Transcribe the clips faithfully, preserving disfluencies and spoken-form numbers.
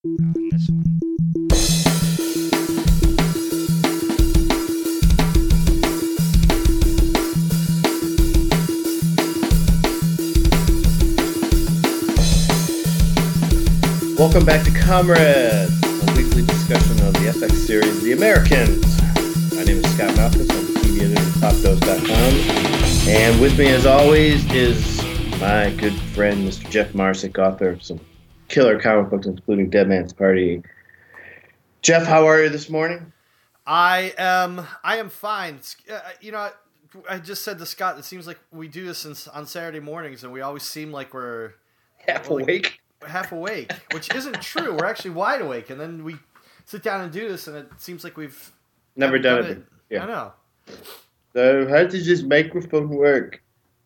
on this one. Welcome back to Comrades, a weekly discussion of the F X series The Americans. My name is Scott Malkus. I'm the T V editor at top dose dot com. And with me, as always, is my good friend, Mister Jeff Marsick, author of some killer comic books, including Dead Man's Party. Jeff, how are you this morning? I am I am fine. Uh, you know, I just said to Scott, it seems like we do this in, on Saturday mornings, and we always seem like we're Half like, awake. half awake, which isn't true. We're actually wide awake, and then we sit down and do this, and it seems like we've Never done, done it. it. Yeah. I know. So how does this microphone work?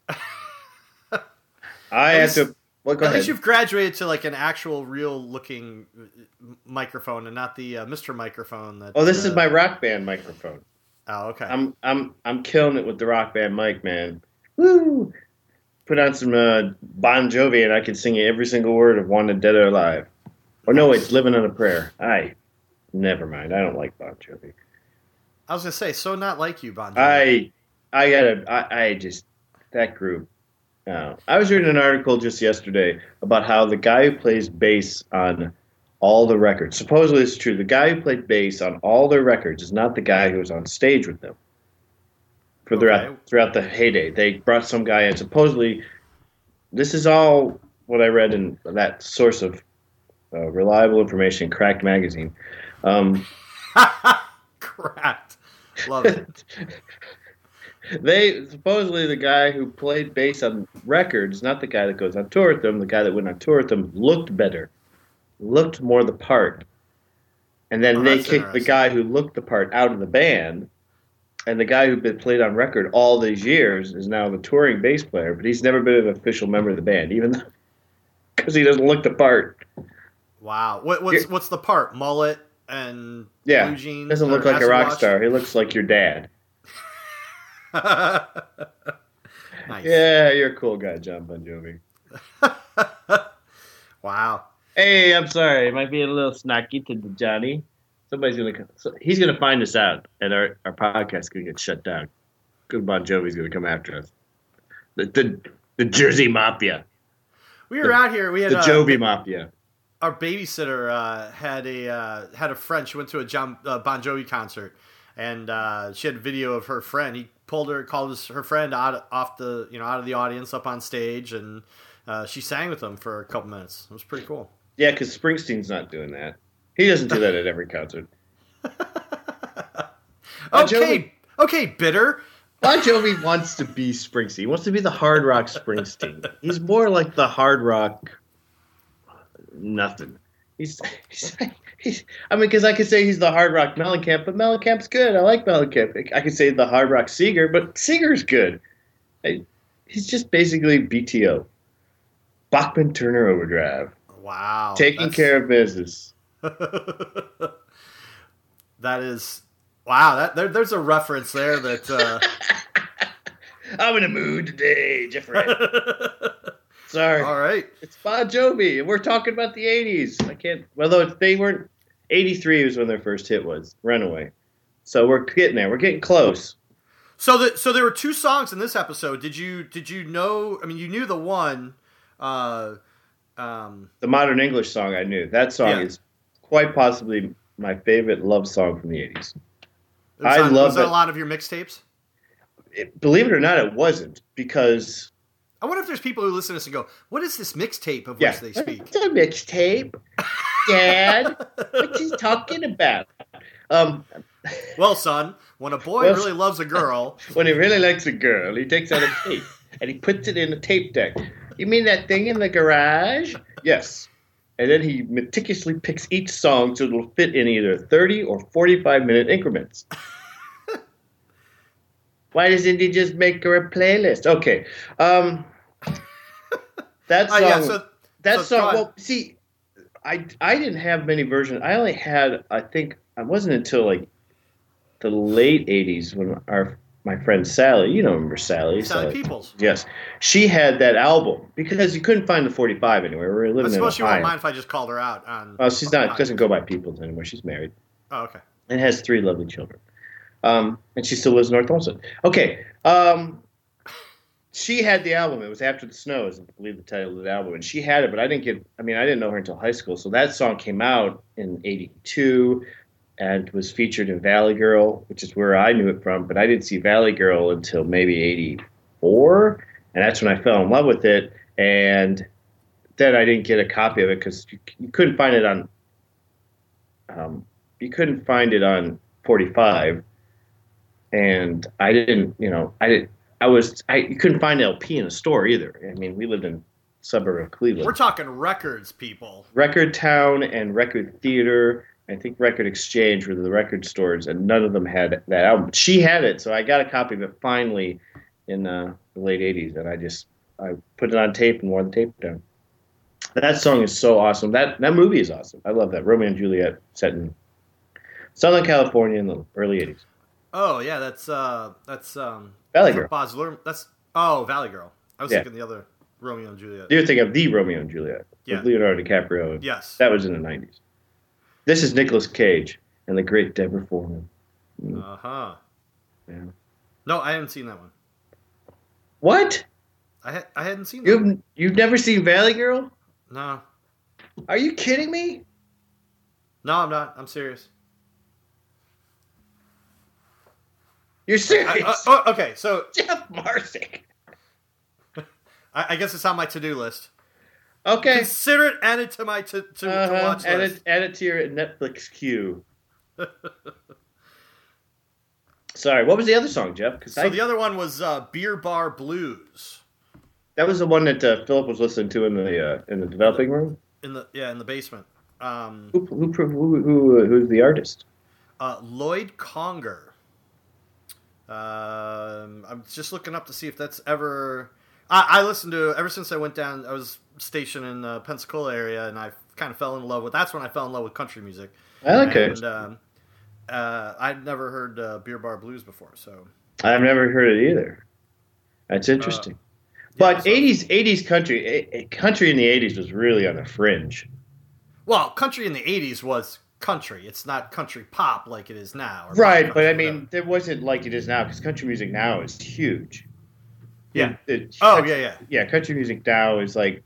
I have least, to. Well, go at ahead. least you've graduated to like an actual, real-looking microphone, and not the uh, Mister Microphone. That. Oh, this uh, is my Rock Band microphone. Oh, okay. I'm I'm I'm killing it with the Rock Band mic, man. Woo! Put on some uh, Bon Jovi, and I can sing you every single word of Wanted Dead or Alive. Or no, it's Living on a Prayer. I never mind. I don't like Bon Jovi. I was gonna say, so not like you, Bon Jovi. I I gotta. I, I just that group. No. I was reading an article just yesterday about how the guy who plays bass on all the records, supposedly it's true, the guy who played bass on all their records is not the guy who was on stage with them for throughout, Okay. throughout the heyday. They brought some guy in. Supposedly, this is all what I read in that source of uh, reliable information, Cracked Magazine. Um, Cracked. Love it. They supposedly the guy who played bass on records, not the guy that goes on tour with them. The guy that went on tour with them looked better, looked more the part, and then Oh, they that's kicked the interesting. guy who looked the part out of the band, and the guy who been played on record all these years is now the touring bass player, but he's never been an official member of the band, even because he doesn't look the part. Wow. What, what's what's the part? Mullet and Yeah, blue jeans? doesn't look or like a acid rock wash? star. He looks like your dad. Nice. Yeah, you're a cool guy, John Bon Jovi. Wow. Hey, I'm sorry. It might be a little snacky to Johnny. Somebody's gonna come. So he's gonna find us out, and our our podcast's gonna get shut down. Good Bon Jovi's gonna come after us. The the, the Jersey Mafia, We were The- out here. We had the uh, Jovi Mafia. our babysitter uh, had a uh, had a friend. She went to a John, uh, Bon Jovi concert, and uh, she had a video of her friend. He pulled her, called his, her friend out off the you know out of the audience up on stage, and uh, she sang with them for a couple minutes. It was pretty cool. Yeah, because Springsteen's not doing that. He doesn't do that at every concert. Bon Okay, Jovi- okay, bitter. Bon Jovi wants to be Springsteen. He wants to be the hard rock Springsteen. He's more like the hard rock nothing. He's, he's, he's I mean, because I could say he's the hard rock Mellencamp, but Mellencamp's good. I like Mellencamp. I could say the hard rock Seeger, but Seeger's good. I, he's just basically B T O. Bachman Turner Overdrive. Wow, Taking that's- care of business. That is wow. That there, there's a reference there that. Uh, I'm in a mood today, Jeffrey. Sorry. All right. It's Bon Jovi, and we're talking about the eighties. I can't. Although if they weren't, eighty-three was when their first hit was Runaway. So we're getting there. We're getting close. So the so there were two songs in this episode. Did you did you know? I mean, you knew the one. Uh, um, The Modern English song I knew. That song Yeah. is quite possibly my favorite love song from the eighties. it was I on, love was that it. a lot of your mixtapes? It, believe it or not, it wasn't because I wonder if there's people who listen to this and go, "What is this mixtape of yeah, which they speak?" it's a mixtape, Dad. What's he talking about? Um, Well, son, when a boy Well, really loves a girl, when he really likes a girl, he takes out a tape and he puts it in a tape deck. You mean that thing in the garage? Yes. And then he meticulously picks each song so it'll fit in either thirty or forty-five minute increments. Why doesn't he just make her a playlist? Okay. Um, that Oh, song. yeah, so- that so song. go on. Well, see, I I didn't have many versions. I only had. I think it wasn't until like the late eighties when our my friend Sally, you know, remember Sally? Sally, Sally Peoples. Yes. She had that album because you couldn't find the forty-five anywhere. We were living I suppose in she won't mind if I just called her out on. Well, she's not, doesn't go by Peoples anymore. She's married. Oh, okay. And has three lovely children. Um, and she still lives in North Olmsted. Okay. Um, she had the album. It was After the Snows, I believe the title of the album. And she had it, but I didn't get, I mean, I didn't know her until high school. So that song came out in eighty-two. And was featured in Valley Girl, which is where I knew it from. But I didn't see Valley Girl until maybe eighty-four, and that's when I fell in love with it. And then I didn't get a copy of it because you, you couldn't find it on. Um, you couldn't find it on forty-five, and I didn't. You know, I didn't. I was. I you couldn't find L P in a store either. I mean, we lived in a suburb of Cleveland. We're talking records, people. Record Town and Record Theater. I think Record Exchange were the record stores, and none of them had that album. She had it, so I got a copy of it finally in uh, the late eighties, and I just I put it on tape and wore the tape down. That song is so awesome. That that movie is awesome. I love that. Romeo and Juliet set in Southern California in the early eighties. Oh yeah, that's uh, that's um, Valley Girl. Baz Luhrmann. That's oh Valley Girl. I was yeah. thinking the other Romeo and Juliet. You're thinking of the Romeo and Juliet yeah. with Leonardo DiCaprio. Yes, that was in the nineties. This is Nicolas Cage and the great Deborah Foreman. Mm. Uh huh. Yeah. No, I haven't seen that one. What? I ha- I hadn't seen that. You've one. You've never seen Valley Girl? No. Are you kidding me? No, I'm not. I'm serious. You're serious? I, uh, oh, okay, so Jeff Marsick. I, I guess it's on my to-do list. Okay. Consider it added to my to, to, uh-huh. to watch add list. It, add it to your Netflix queue. Sorry, what was the other song, Jeff? So I, the other one was uh, Beer Bar Blues. That was the one that uh, Philip was listening to in the uh, in the developing room. In the yeah, in the basement. Um, who, who who who who's the artist? Uh, Lloyd Conger. Um, I'm just looking up to see if that's ever. I, I listened to ever since I went down. I was stationed in the Pensacola area, and I kind of fell in love with. That's when I fell in love with country music. I like and, it. Um, uh, I'd never heard uh, Beer Bar Blues before, so I've never heard it either. That's interesting. Uh, but yeah, so, eighties eighties country country in the eighties was really on the fringe. Well, country in the eighties was country. It's not country pop like it is now. Right, but I mean, it wasn't like it is now because country music now is huge. Yeah. It, it, oh, country, yeah, yeah. Yeah, country music now is like.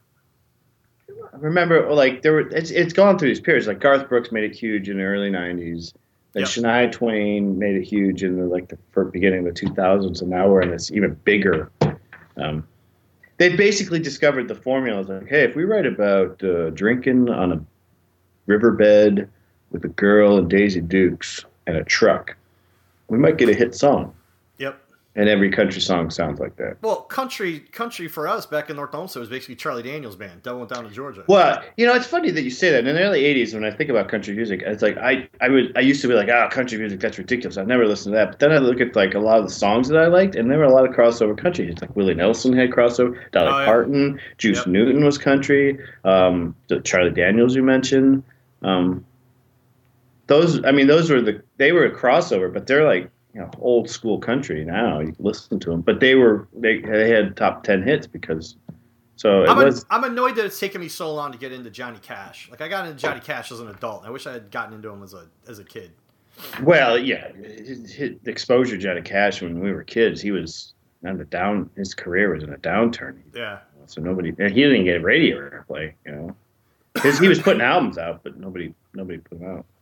I remember, like there were. It's it's gone through these periods. Like Garth Brooks made it huge in the early nineties. Then yep. Shania Twain made it huge in the like the first beginning of the two thousands, and now we're in this even bigger. Um, they basically discovered the formula. It's like, hey, if we write about uh, drinking on a riverbed with a girl and Daisy Dukes and a truck, we might get a hit song. Yep. And every country song sounds like that. Well, country country for us back in North Olmsted was basically Charlie Daniels Band, Double Down to Georgia. Well, you know, it's funny that you say that. In the early eighties, when I think about country music, it's like I I would I used to be like, ah, oh, country music, that's ridiculous. I've never listened to that. But then I look at like a lot of the songs that I liked, and there were a lot of crossover country. It's like Willie Nelson had crossover, Dolly oh, yeah. Parton, Juice yep. Newton was country, um, Charlie Daniels you mentioned. Um, those, I mean, those were the they were a crossover, but they're like. You know, old school country now. You can listen to them, but they were they they had top ten hits because. So it I'm, was, an, I'm annoyed that it's taken me so long to get into Johnny Cash. Like I got into Johnny Cash as an adult. I wish I had gotten into him as a as a kid. Well, yeah, his, his exposure to Johnny Cash when we were kids, he was on the down. His career was in a downturn. Yeah. So nobody, he didn't get radio airplay. You know, because he was putting albums out, but nobody nobody put them out.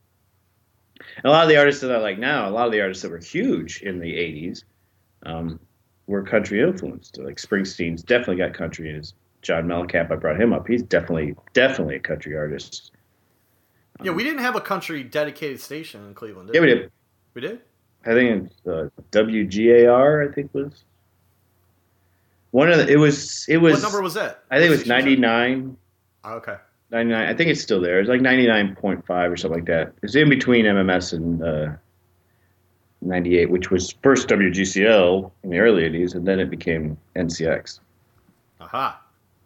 And a lot of the artists that I like now, a lot of the artists that were huge in the eighties, um, were country influenced. Like Springsteen's definitely got country in his. John Mellencamp, I brought him up. He's definitely, definitely a country artist. Um, yeah, we didn't have a country dedicated station in Cleveland, did yeah, we? we did. We did? I think it's uh, W G A R, I think was. One of the, it was, it was. What number was that? I think it was ninety-nine. Oh, okay. ninety-nine. I think it's still there. It's like ninety-nine point five or something like that. It's in between M M S and uh, ninety-eight, which was first W G C L in the early eighties, and then it became N C X. Aha.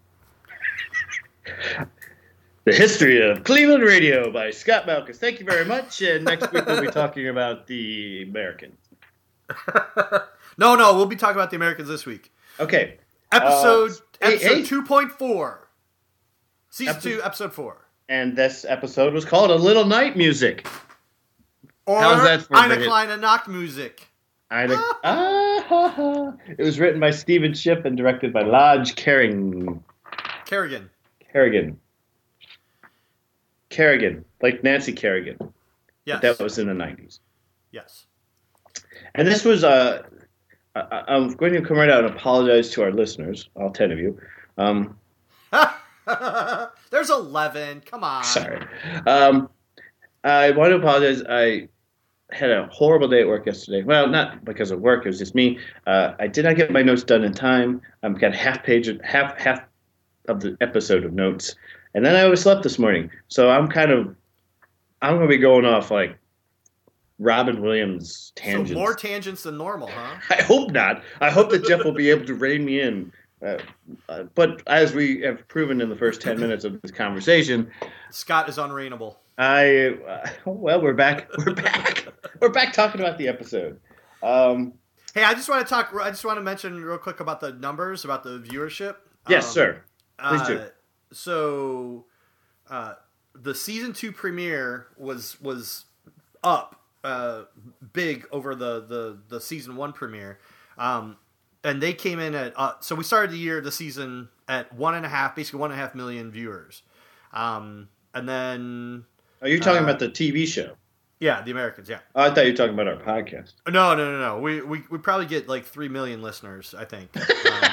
The History of Cleveland Radio by Scott Malkus. Thank you very much. And next week we'll be talking about the Americans. no, no, we'll be talking about the Americans this week. Okay. Episode Uh, hey, episode hey. two point four. Season Episode- two, episode four. And this episode was called A Little Night Music. Or How's that for a Eine minute? kleine Nachtmusik. I ah, ha, ha. It was written by Stephen Schiff and directed by Lodge Kerrigan. Kerrigan. Kerrigan. Kerrigan. Like Nancy Kerrigan. Yes. That was in the nineties. Yes. And this was, uh, I, I'm going to come right out and apologize to our listeners, all ten of you. Um, There's eleven. Come on. sorry. Um, I want to apologize. I had a horrible day at work yesterday. Well, not because of work. It was just me. Uh, I did not get my notes done in time. I've got half page, half half of the episode of notes, and then I overslept this morning. So I'm kind of, I'm going to be going off like Robin Williams tangents. So more tangents than normal, huh? I hope not. I hope that Jeff will be able to rein me in. Uh, uh, but as we have proven in the first ten minutes of this conversation, Scott is unreignable. I uh, well, we're back. We're back. We're back talking about the episode. Um, Hey, I just want to talk. I just want to mention real quick about the numbers, about the viewership. yes, Um, sir. Please do. Uh, so, uh, the season two premiere was was up uh, big over the, the, the season one premiere, um, and they came in at. Uh, so we started the year, the season at one and a half, basically one and a half million viewers, um, and then Are you talking uh, about the T V show? yeah, the Americans, yeah. Oh, I thought you were talking about our podcast. No, no, no, no. We we we probably get like three million listeners, I think. Um,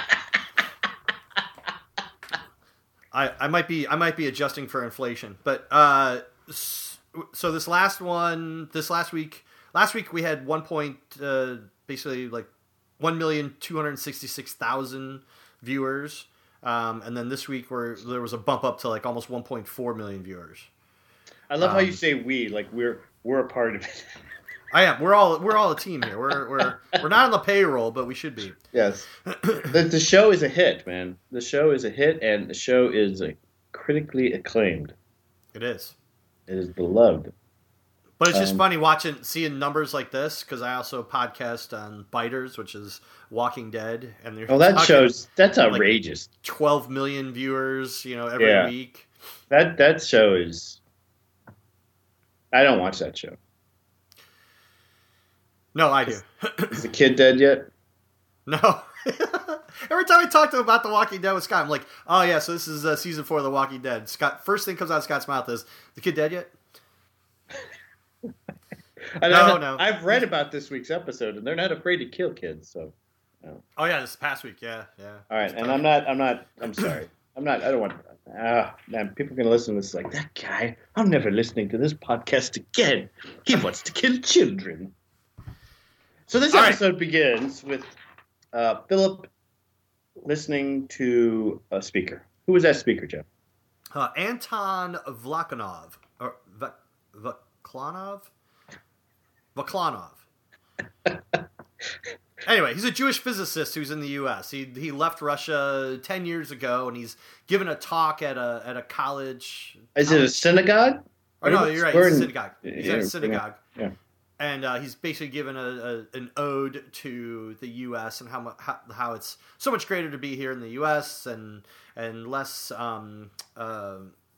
I, I might be I might be adjusting for inflation, but uh, s- so this last one, this last week, last week we had one point, uh, basically like one million two hundred sixty six thousand viewers, um, and then this week where there was a bump up to like almost one point four million viewers. I love how Um, you say we, like we're we're a part of it. I am. We're all we're all a team here. We're we're we're not on the payroll, but we should be. Yes. the, the show is a hit, man. The show is a hit, and the show is uh, critically acclaimed. It is. It is beloved. But it's just Um, funny watching, seeing numbers like this, because I also podcast on Biters, which is Walking Dead, and they're Oh, that talking shows that's like outrageous. twelve million viewers, you know, every Yeah. week. That that show is. I don't watch that show. No, I do. Is the kid dead yet? No. Every time I talk to him about The Walking Dead with Scott, I'm like, oh yeah, so this is uh, season four of The Walking Dead. Scott, first thing comes out of Scott's mouth is, the kid dead yet? And No, I, no. I've read about this week's episode, and they're not afraid to kill kids. So, no. Oh yeah, this past week, yeah, yeah. All right, and I'm not. I'm not. I'm sorry. I'm not. I don't want. Ah, man, people are gonna listen to this like that guy. I'm never listening to this podcast again. He wants to kill children. So this All right. episode begins with uh, Philip listening to a speaker. Who was that speaker, Jeff? Uh, Anton Vlakanov, or Va- Vaklanov? Vaklanov. Anyway, he's a Jewish physicist who's in the U S. He he left Russia ten years ago, and he's given a talk at a at a college. Is it a college- synagogue? Oh no, you're right. We're It's a in- synagogue. He's yeah, at we're a synagogue. Yeah. And uh, he's basically given a, a an ode to the U S and how, mu- how how it's so much greater to be here in the U S and and less um uh,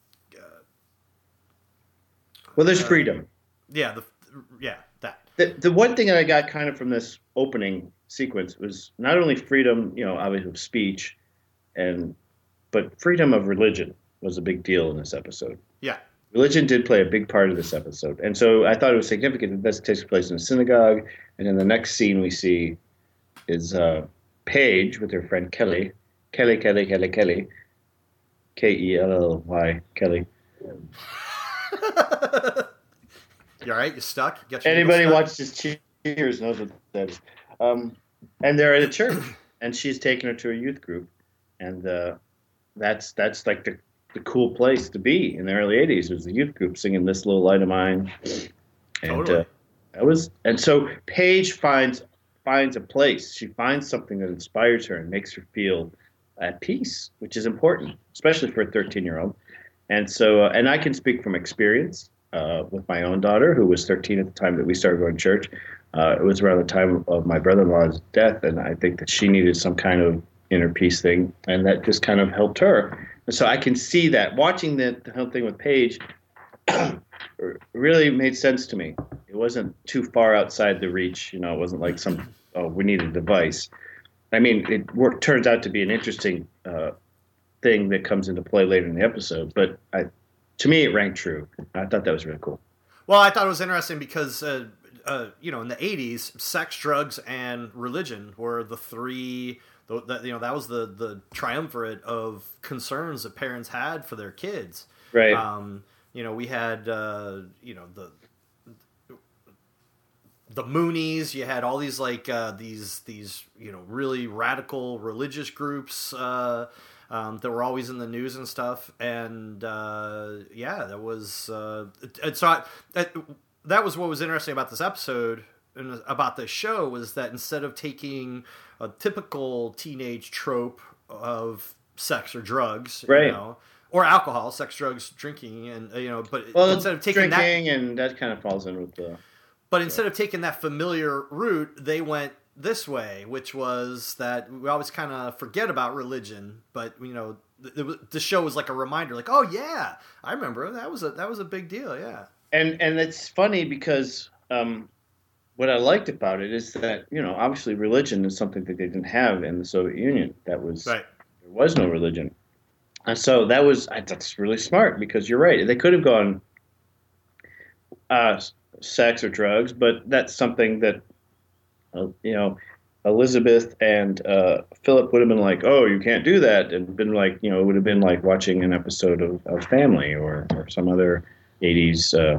Well, there's Uh, freedom. yeah the yeah that The, the one thing that I got kind of from this opening sequence was not only freedom, you know, obviously of speech, and but freedom of religion was a big deal in this episode. yeah Religion did play a big part of this episode, and so I thought it was significant that this takes place in a synagogue. And then the next scene we see is uh, Paige with her friend Kelly, Kelly, Kelly, Kelly, Kelly, K E L L Y, Kelly. You all right? You stuck? You got your Anybody needle watches Cheers knows what that is. Um, and they're at a church, and she's taking her to a youth group, and uh, that's that's like the, the cool place to be in the early eighties. Was the youth group singing "This Little Light of Mine," and Totally. uh, that was. And so Paige finds finds a place. She finds something that inspires her and makes her feel at peace, which is important, especially for a thirteen-year-old. And so, uh, and I can speak from experience. Uh, with my own daughter, who was thirteen at the time that we started going to church. Uh, it was around the time of my brother-in-law's death, and I think that she needed some kind of inner peace thing, and that just kind of helped her. And so I can see that watching the, the whole thing with Paige really made sense to me. It wasn't too far outside the reach. You know, it wasn't like some, oh, we need a device. I mean, it work, turns out to be an interesting uh, thing that comes into play later in the episode, but I, to me, it rang true. I thought that was really cool. Well, I thought it was interesting because, uh, uh, you know, in the eighties, sex, drugs, and religion were the three. The, the, you know, that was the the triumvirate of concerns that parents had for their kids. Right. Um, you know, we had, uh, you know, the the Moonies. You had all these like uh, these these you know really radical religious groups uh, um, that were always in the news and stuff. And uh, yeah, that was uh, and so I, that that was what was interesting about this episode and about this show was that instead of taking a typical teenage trope of sex or drugs, right. you know, or alcohol, sex, drugs, drinking, and you know, but well, instead of taking drinking that, and that kind of falls in with the. But instead of taking that familiar route, they went this way, which was that we always kind of forget about religion, but you know, the, the show was like a reminder, like, oh yeah, I remember that was a that was a big deal, yeah. And and it's funny because um, what I liked about it is that you know obviously religion is something that they didn't have in the Soviet Union. That was right. There was no religion, and so that was I, that's really smart because you're right. They could have gone. Uh, sex or drugs, but that's something that, uh, you know, Elizabeth and uh, Philip would have been like, oh, you can't do that. And been like, you know, it would have been like watching an episode of, of Family or, or some other eighties uh,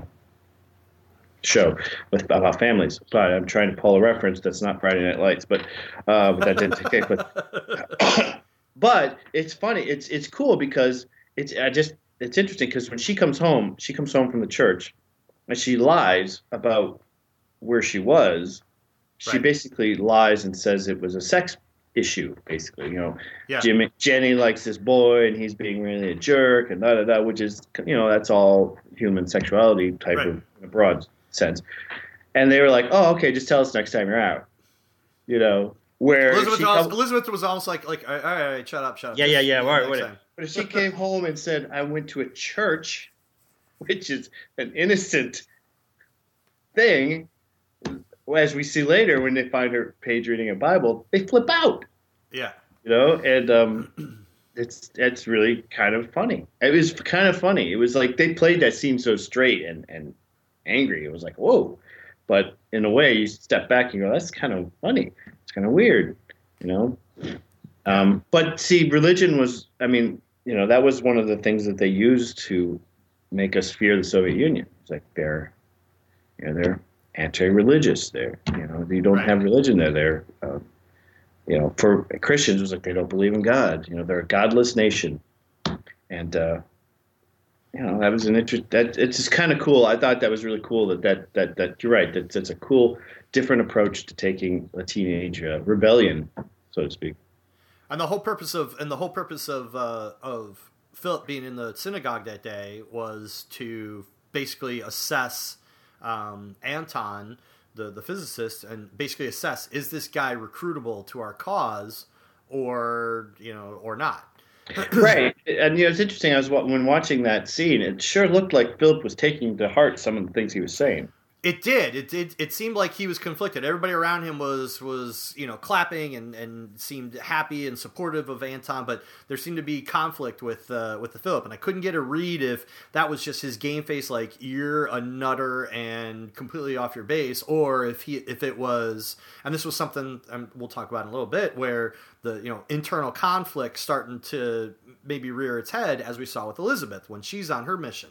show with about families. But I'm trying to pull a reference that's not Friday Night Lights, but, uh, but that didn't take it. But, but it's funny. It's, it's cool because it's, I just, it's interesting because when she comes home, she comes home from the church, and she lies about where she was. She right. basically lies and says it was a sex issue, basically. You know, yeah. Jimmy, Jenny likes this boy and he's being really a jerk and da da da, which is, you know, that's all human sexuality type right. of, in a broad sense. And they were like, oh, okay, just tell us next time you're out. You know, where Elizabeth, she was, come, Elizabeth was almost like, like, all right, all right, shut up, shut up. Yeah, yeah, yeah. All right, whatever. Time. But if she came home and said, I went to a church, which is an innocent thing, as we see later when they find her Paige reading a Bible, they flip out. Yeah. You know, and um, it's it's really kind of funny. It was kind of funny. It was like they played that scene so straight and, and angry. It was like, whoa. But in a way, you step back and you go, that's kind of funny. It's kind of weird, you know. Um, but see, religion was, I mean, you know, that was one of the things that they used to make us fear the Soviet Union. It's like they're, you know, they're anti-religious. They're, you know, you don't right. have religion there. They're, uh, you know, for Christians, it was like they don't believe in God. You know, they're a godless nation, and uh, you know, that was an interest. That it's just kind of cool. I thought that was really cool. That that that that you're right. That that's a cool, different approach to taking a teenage uh, rebellion, so to speak. And the whole purpose of and the whole purpose of uh, of Philip being in the synagogue that day was to basically assess um, Anton, the, the physicist, and basically assess, is this guy recruitable to our cause or, you know, or not? Right. And, you know, it's interesting. I was when watching that scene, it sure looked like Philip was taking to heart some of the things he was saying. It did. It did. It seemed like he was conflicted. Everybody around him was, was you know, clapping and, and seemed happy and supportive of Anton, but there seemed to be conflict with uh, with the Philip, and I couldn't get a read if that was just his game face, like you're a nutter and completely off your base, or if he if it was, and this was something um, we'll talk about in a little bit, where the you know internal conflict starting to maybe rear its head, as we saw with Elizabeth when she's on her mission.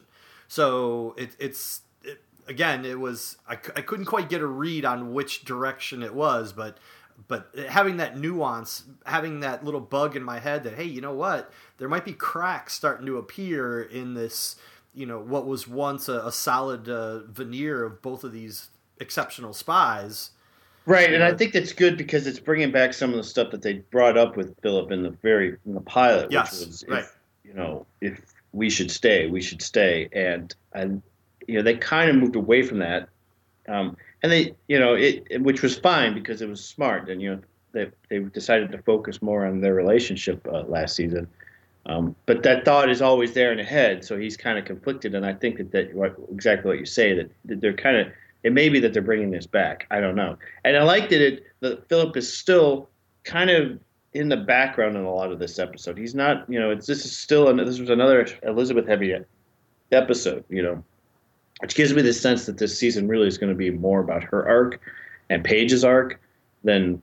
So it, it's. Again, it was I, I couldn't quite get a read on which direction it was, but but having that nuance, having that little bug in my head that, hey, you know what, there might be cracks starting to appear in this, you know, what was once a, a solid uh, veneer of both of these exceptional spies. Right, and know. I think that's good because it's bringing back some of the stuff that they brought up with Philip in the very in the pilot, yes, which was, right. if, you know, if we should stay, we should stay, and and. You know, they kind of moved away from that. Um, and they, you know, it, it- which was fine because it was smart, and you know, they they decided to focus more on their relationship uh, last season. Um, but that thought is always there in the head, so he's kind of conflicted, and I think that that what, exactly what you say that, that they're kind of it may be that they're bringing this back. I don't know, and I like that it that Philip is still kind of in the background in a lot of this episode. He's not, you know, it's this is still an, this was another Elizabeth heavy episode, you know, which gives me the sense that this season really is going to be more about her arc and Paige's arc than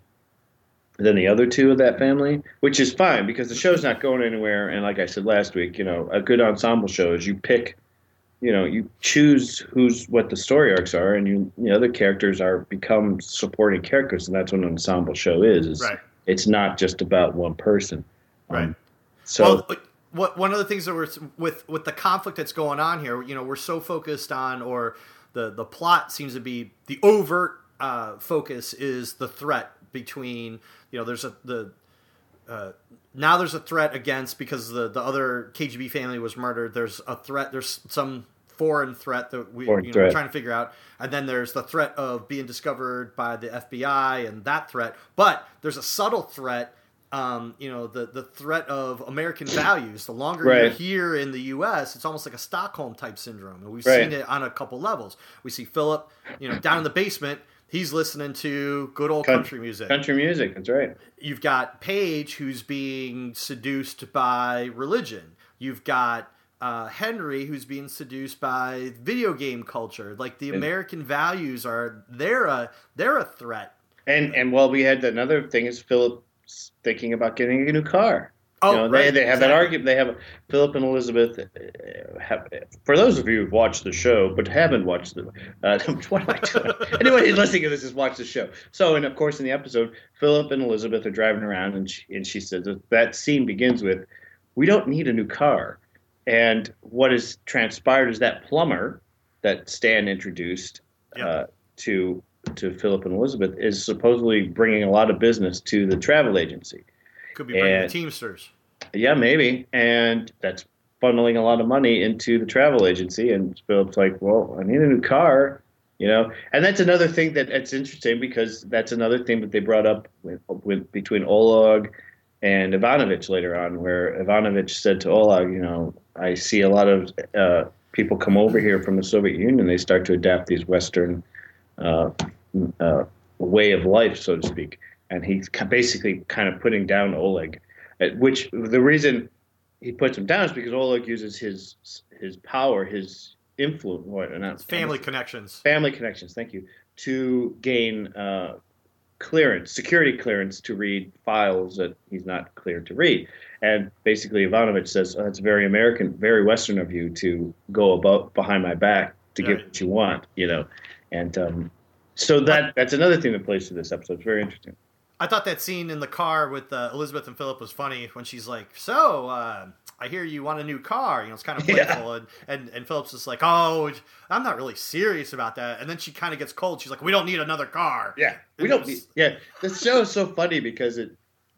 than the other two of that family, which is fine because the show's not going anywhere. And like I said last week, you know, a good ensemble show is you pick, you know, you choose who's what the story arcs are, and you, you know, the characters are become supporting characters, and that's what an ensemble show is. is Right. It's not just about one person. Right. Um, so. Well, what one of the things that we're with with the conflict that's going on here, you know, we're so focused on, or the the plot seems to be the overt uh, focus is the threat between, you know, there's a the uh, now there's a threat against, because the the other K G B family was murdered. There's a threat. There's some foreign threat that we Foreign you know, threat. we're trying to figure out, and then there's the threat of being discovered by the F B I and that threat. But there's a subtle threat. Um, you know, the, the threat of American values. The longer Right. you're here in the U S, it's almost like a Stockholm type syndrome, and we've Right. seen it on a couple levels. We see Philip, you know, down in the basement. He's listening to good old country music. Country music, that's right. You've got Paige, who's being seduced by religion. You've got uh, Henry, who's being seduced by video game culture. Like the And- American values are they're a they're a threat. And and well, we had another thing is Philip thinking about getting a new car. Oh, you know, they right, they have that exactly. argument. They have Philip and Elizabeth. uh, Have, for those of you who've watched the show but haven't watched the, uh, what am I doing? Anyone who's listening to this has watched the show. So, and of course, in the episode, Philip and Elizabeth are driving around, and she, and she says that, that scene begins with, "We don't need a new car." And what has transpired is that plumber that Stan introduced Yep. uh, to to Philip and Elizabeth is supposedly bringing a lot of business to the travel agency. Could be bringing And- the Teamsters. Yeah, maybe. And that's funneling a lot of money into the travel agency. And Philip's like, well, I need a new car, you know. And that's another thing that it's interesting because that's another thing that they brought up with, with between Oleg and Ivanovich later on, where Ivanovich said to Oleg, you know, I see a lot of uh, people come over here from the Soviet Union. They start to adapt these Western uh, uh, way of life, so to speak. And he's ki- basically kind of putting down Oleg, uh, which the reason he puts him down is because Oleg uses his his power, his influence, what, not Family connections. family connections. Thank you, to gain uh, clearance, security clearance to read files that he's not cleared to read. And basically, Ivanovich says, oh, "That's very American, very Western of you to go above behind my back to get Right. what you want," you know. And um, so that that's another thing that plays to this episode. It's very interesting. I thought that scene in the car with uh, Elizabeth and Philip was funny when she's like, "So, uh, I hear you want a new car." You know, it's kind of playful, and, and and Philip's just like, "Oh, I'm not really serious about that." And then she kind of gets cold. She's like, "We don't need another car." Yeah, we And don't. it was- Need, yeah, this show is so funny because it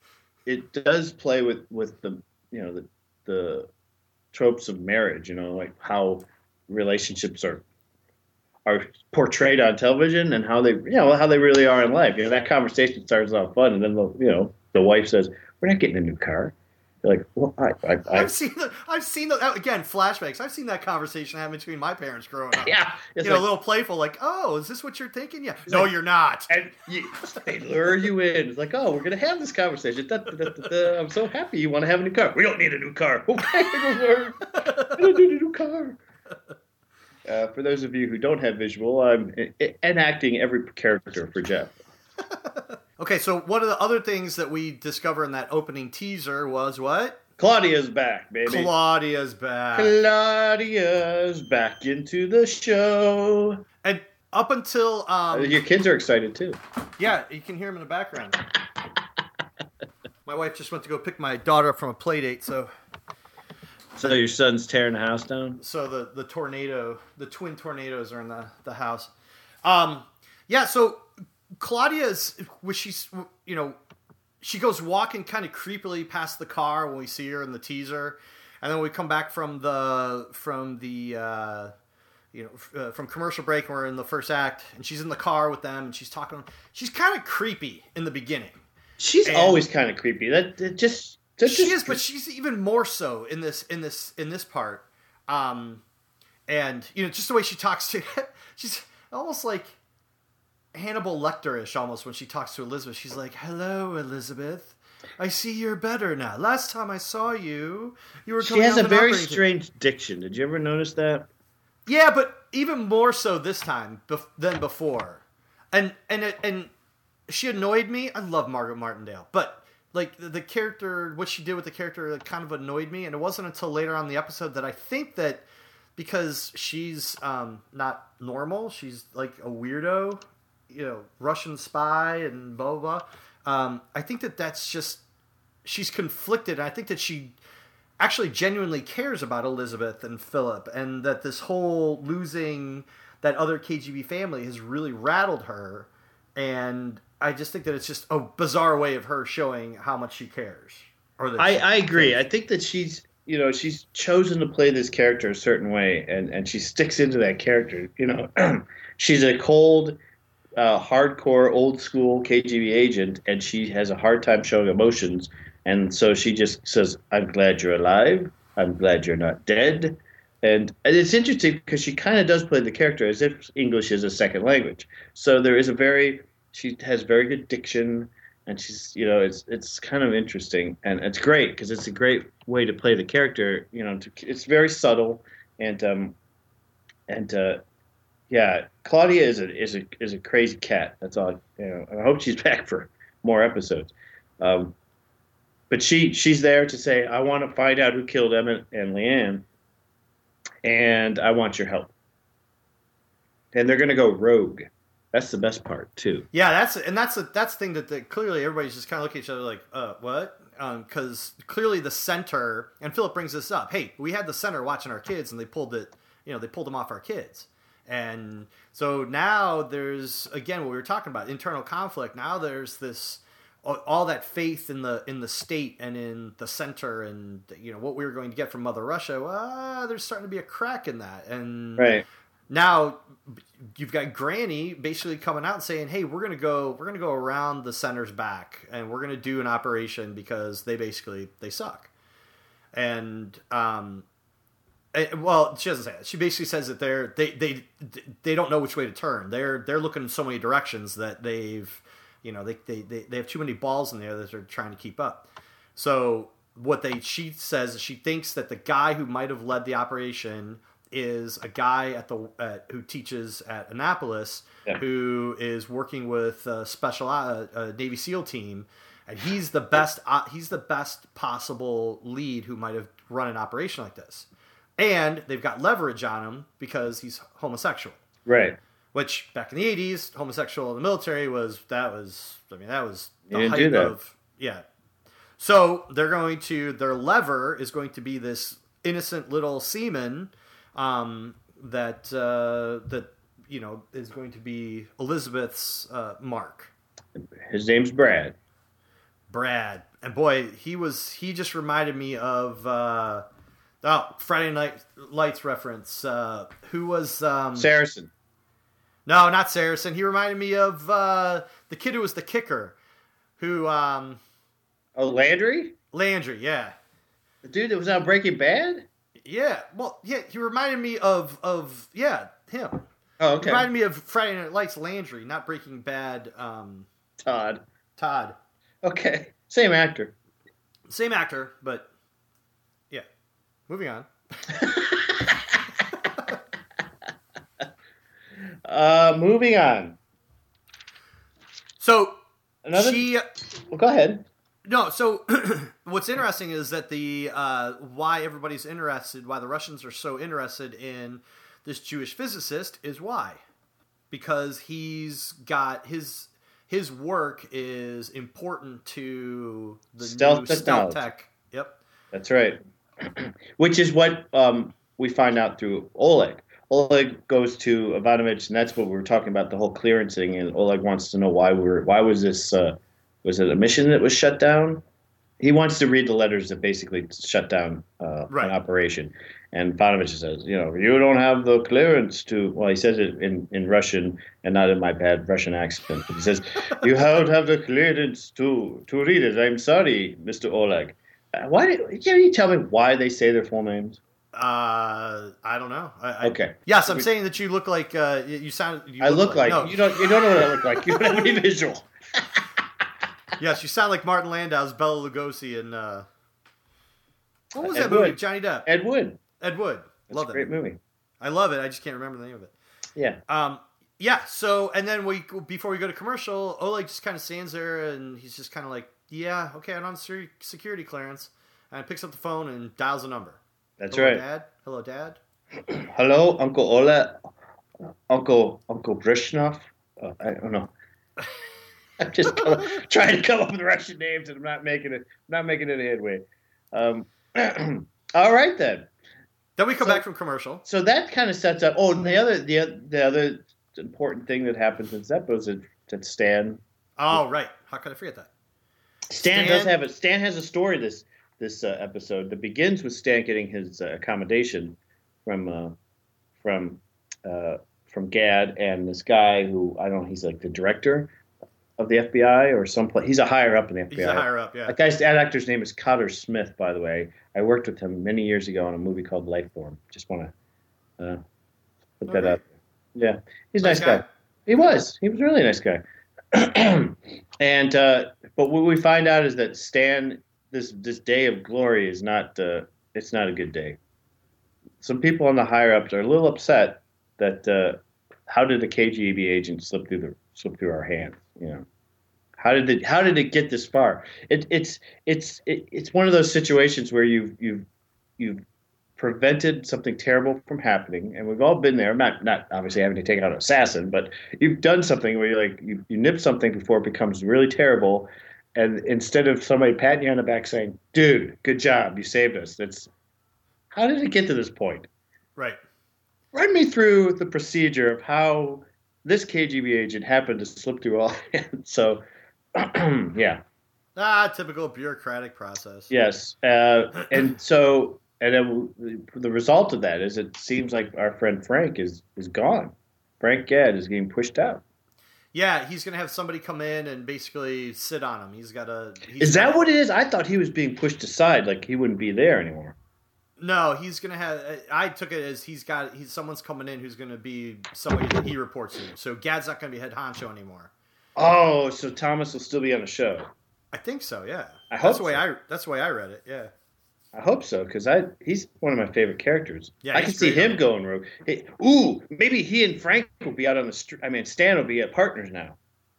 it does play with with the you know the the tropes of marriage. You know, like how relationships are are portrayed on television and how they you know how they really are in life. You know, that conversation starts off fun, and then the you know the wife says, "We're not getting a new car." You're like, well, I, I, I I've seen the, I've seen the, again, flashbacks. I've seen that conversation happen between my parents growing up. yeah, it's You know, like, a little playful, like, "Oh, is this what you're thinking?" Yeah. No, like- you're not. and you, they lure you in. It's like, oh, we're gonna have this conversation. Da, da, da, da, da. I'm so happy you want to have a new car. We don't need a new car. Okay, we don't need a new car. Uh, for those of you who don't have visual, I'm e- e- enacting every character for Jeff. Okay, so one of the other things that we discover in that opening teaser was what? Claudia's back, baby. Claudia's back. Claudia's back into the show. And up until Uh, um, Your kids are excited too. yeah, you can hear him in the background. My wife just went to go pick my daughter up from a play date, so So your son's tearing the house down. so the, the tornado, the twin tornadoes are in the, the house. Um, yeah, so Claudia's, when she's, you know, she goes walking kind of creepily past the car when we see her in the teaser, and then we come back from the from the uh, you know, uh, from commercial break, and we're in the first act, and she's in the car with them, and she's talking. She's kind of creepy in the beginning. She's and always kind of creepy. That, that just that she just, is, but she's even more so in this in this in this part. Um, and you know, just the way she talks to, she's almost like Hannibal Lecter-ish almost when she talks to Elizabeth. She's like, "Hello, Elizabeth. I see you're better now. Last time I saw you, you were." She has a very strange diction. Did you ever notice that? Yeah, but even more so this time bef- than before, and and it, and she annoyed me. I love Margaret Martindale, but like the, the character, what she did with the character, like, kind of annoyed me. And it wasn't until later on in the episode that I think that because she's um, not normal, she's like a weirdo, you know, Russian spy and blah blah blah. Um, I think that that's just she's conflicted. And I think that she actually genuinely cares about Elizabeth and Philip, and that this whole losing that other K G B family has really rattled her. And I just think that it's just a bizarre way of her showing how much she cares. Or that I, she I agree. cares. I think that she's, you know, she's chosen to play this character a certain way, and, and she sticks into that character. You know, she's a cold, uh, hardcore, old school K G B agent, and she has a hard time showing emotions. And so she just says, "I'm glad you're alive. I'm glad you're not dead." And, and it's interesting because she kind of does play the character as if English is a second language. So there is a very, she has very good diction, and she's, you know, it's it's kind of interesting, and it's great because it's a great way to play the character. You know, to, it's very subtle, and um, and uh, yeah, Claudia is a is a is a crazy cat. That's all. You know, and I hope she's back for more episodes. Um, but she she's there to say, "I want to find out who killed Emmett and Leanne, and I want your help." And they're going to go rogue. That's the best part too. Yeah, that's and that's a that's the thing that, that clearly everybody's just kind of looking at each other like, uh, what? Because um, clearly the center, and Philip brings this up. Hey, we had the center watching our kids, and they pulled it. You know, they pulled them off our kids, and so now there's again what we were talking about, internal conflict. Now there's this all that faith in the in the state and in the center, and you know what we were going to get from Mother Russia. Well, there's starting to be a crack in that, and right. Now you've got Granny basically coming out and saying, "Hey, we're gonna go, we're gonna go around the center's back, and we're gonna do an operation because they basically they suck." And um, and, well, she doesn't say that. She basically says that they're they they they don't know which way to turn. They're they're looking in so many directions that they've, you know, they they they, they have too many balls in there that they're trying to keep up. So what they she says is she thinks that the guy who might have led the operation is a guy at the at, who teaches at Annapolis, yeah. who is working with a special uh, a Navy SEAL team, and he's the best uh, he's the best possible lead who might have run an operation like this. And they've got leverage on him because he's homosexual. Right. Which back in the eighties, homosexual in the military was that was I mean that was the you height of yeah. So they're going to their lever is going to be this innocent little seaman. Um, that uh, that you know is going to be Elizabeth's uh, mark. His name's Brad. Brad, and boy, he was he just reminded me of uh, oh Friday Night Lights reference. Uh, who was um, Saracen? No, not Saracen. He reminded me of uh, the kid who was the kicker. Who? Um, oh, Landry. Landry, yeah. The dude that was on Breaking Bad. Yeah, well, yeah, he reminded me of, of yeah, him. Oh, okay. He reminded me of Friday Night Lights Landry, not Breaking Bad. Um, Todd. Todd. Okay, same actor. Same actor, but yeah. Moving on. uh, moving on. So Another... she. Well, go ahead. No, so what's interesting is that the uh, why everybody's interested, why the Russians are so interested in this Jewish physicist is why, because he's got his his work is important to the stealth new stealth tech. Yep, that's right. Which is what um, we find out through Oleg. Oleg goes to Ivanovich, and that's what we were talking about, the whole clearance thing. And Oleg wants to know why we're why was this. Uh, Was it a mission that was shut down? He wants to read the letters that basically shut down uh, right. an operation. And Ivanovich says, you know, you don't have the clearance to. Well, he says it in, in Russian and not in my bad Russian accent. But he says, you don't have the clearance to to read it. I'm sorry, Mister Oleg. Uh, why? Did, can you tell me why they say their full names? Uh, I don't know. I, I, okay. Yes, I'm saying that you look like uh, you sound. You I look like, like no. you don't. You don't know what I look like. You don't have any visual. Yes, you sound like Martin Landau's Bela Lugosi in uh, what was Ed that movie? Wood. Johnny Depp. Ed Wood. Ed Wood. That's Love a that great movie. I love it. I just can't remember the name of it. Yeah. Um. Yeah. So, and then we before we go to commercial, Oleg just kind of stands there and he's just kind of like, "Yeah, okay, I'm on security clearance," and picks up the phone and dials a number. That's Hello, right. Dad. Hello, Dad. Hello, Uncle Oleg. Uncle Uncle Brishnov. Uh, I don't know. I'm just trying to come up with Russian names, and I'm not making it. Not making any headway. Um, all right then. Then we come So- back from commercial. So that kind of sets up. Oh, and the other the oth- the other important thing that happens in Zeppo is that, that Stan Oh, right. How could I forget that? Stan, Stan- does have a Stan has a story this this uh, episode that begins with Stan getting his uh, accommodation from uh, from uh, from Gad and this guy who I don't know, he's like the director of the F B I or some place. He's a higher up in the F B I. He's a higher up, yeah. That guy's that actor's name is Cotter Smith, by the way. I worked with him many years ago on a movie called Lifeform. Just want to uh, put that Okay. up. Yeah, he's a nice, Nice guy. guy. He was. He was a really nice guy. and uh, but what we find out is that Stan, this this day of glory is not. Uh, it's not a good day. Some people on the higher ups are a little upset that uh, how did the K G B agent slip through the slip through our hands? You know, how did it how did it get this far? It, it's it's it, it's one of those situations where you've you've you've prevented something terrible from happening, and we've all been there. Not not obviously having to take out an assassin, but you've done something where you like you, you nip something before it becomes really terrible, and instead of somebody patting you on the back saying, "Dude, good job, you saved us," that's how did it get to this point? Right. Run me through the procedure of how this K G B agent happened to slip through all hands. So, yeah. Ah, typical bureaucratic process. Yes. Uh, and so, and then the result of that is it seems like our friend Frank is, is gone. Frank Gad is getting pushed out. Yeah, he's going to have somebody come in and basically sit on him. He's got to... Is that what it is? I thought he was being pushed aside, like he wouldn't be there anymore. No, he's going to have... I took it as he's got... He's someone's coming in who's going to be somebody that he reports to. So Gad's not going to be head honcho anymore. Oh, so Thomas will still be on the show. I think so, yeah. I hope that's the way so. I that's the way I read it, yeah. I hope so, because I he's one of my favorite characters. Yeah, I can he's see great. him going rogue. Hey, ooh, maybe he and Frank will be out on the street. I mean, Stan will be at partners now,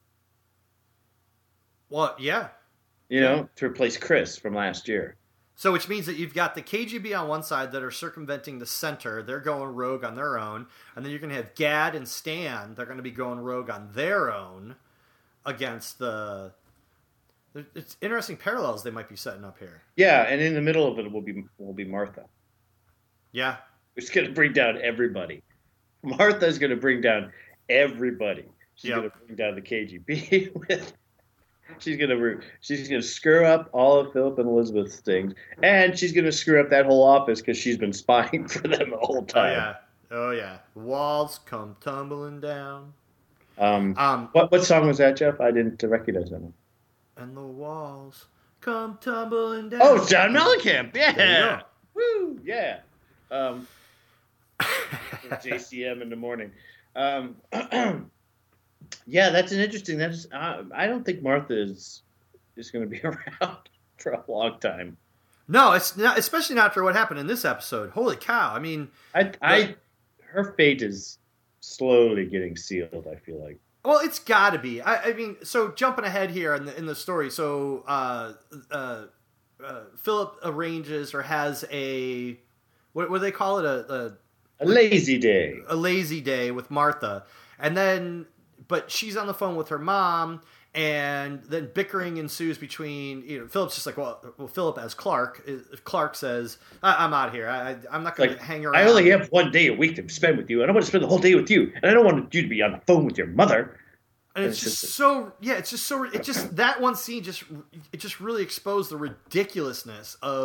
Well, yeah. you know, to replace Chris from last year. So which means that you've got the K G B on one side that are circumventing the center. They're going rogue on their own. And then you're going to have Gad and Stan. They're going to be going rogue on their own against the... It's interesting parallels they might be setting up here. Yeah, and in the middle of it will be will be Martha. Yeah. It's going to bring down everybody. Martha is going to bring down everybody. She's Yep. going to bring down the K G B with... She's gonna she's gonna screw up all of Philip and Elizabeth's things, and she's gonna screw up that whole office because she's been spying for them the whole Oh, time. yeah. Oh, yeah. Walls come tumbling down. Um, Um, what what song was that, Jeff? I didn't recognize that one. and the walls come tumbling down. Oh, John Mellencamp. There you Yeah. go. Woo. Yeah. Um, J C M in the morning. Um, yeah, that's an interesting. That's uh, I don't think Martha is is going to be around for a long time. No, it's not, especially not after what happened in this episode. Holy cow! I mean, I, I, her fate is slowly getting sealed. I feel like. well, it's got to be. I, I mean, so jumping ahead here in the in the story, so uh, uh, uh, Philip arranges or has a what, what do they call it a, a A lazy day. a lazy day with Martha, and then but she's on the phone with her mom, and then bickering ensues between you know Philip's just like well, well Philip as Clark Clark says I, I'm out here I, I'm not going Like, to hang around. I only have one day a week to spend with you. I don't want to spend the whole day with you, and I don't want you to be on the phone with your mother. And it's just so yeah, it's just so it just that one scene just it just really exposed the ridiculousness of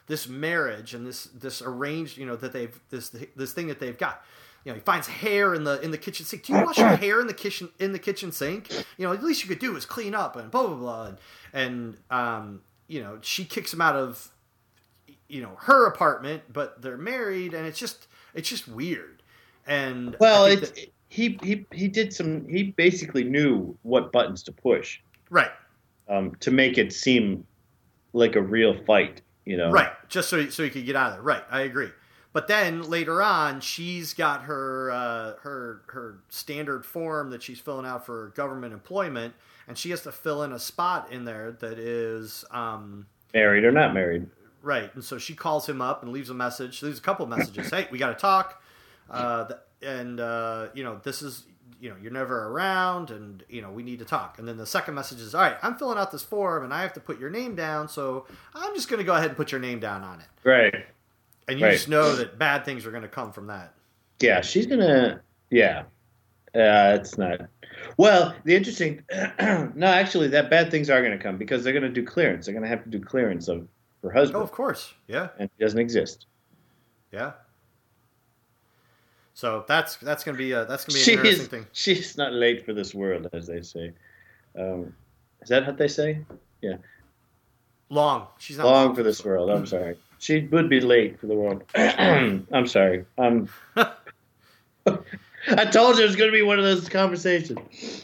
this marriage and this this arranged, you know, that they've this this thing that they've got. You know, he finds hair in the in the kitchen sink. Do you wash your hair in the kitchen in the kitchen sink? You know, at least you could do is clean up and blah blah blah. And, and um, you know, she kicks him out of, you know, her apartment, but they're married, and it's just it's just weird. And well, it's that, he he he did some. He basically knew what buttons to push, right, um, to make it seem like a real fight. You know, right, just so he, so he could get out of there. Right, I agree. But then later on, she's got her uh, her her standard form that she's filling out for government employment, and she has to fill in a spot in there that is um, married or not married. Right, and so she calls him up and leaves a message. She leaves a couple of messages. Hey, we got to talk, uh, and uh, you know, this is, you know, you're never around, and you know, we need to talk. And then the second message is, all right, I'm filling out this form, and I have to put your name down, so I'm just going to go ahead and put your name down on it. Right. And you right. just know that bad things are going to come from that. Yeah, she's gonna. Yeah, uh, it's not. Well, the interesting. No, actually, that bad things are going to come because they're going to do clearance. They're going to have to do clearance of her husband. Oh, of course. Yeah. And he doesn't exist. Yeah. So that's that's going to be a, that's going to be an she interesting is, thing. She's not late for this world, as they say. Um, is that what they say? Yeah. Long. She's not long, long for this world. world. I'm sorry. She would be late for the world. I'm sorry. Um, I told you it was going to be one of those conversations.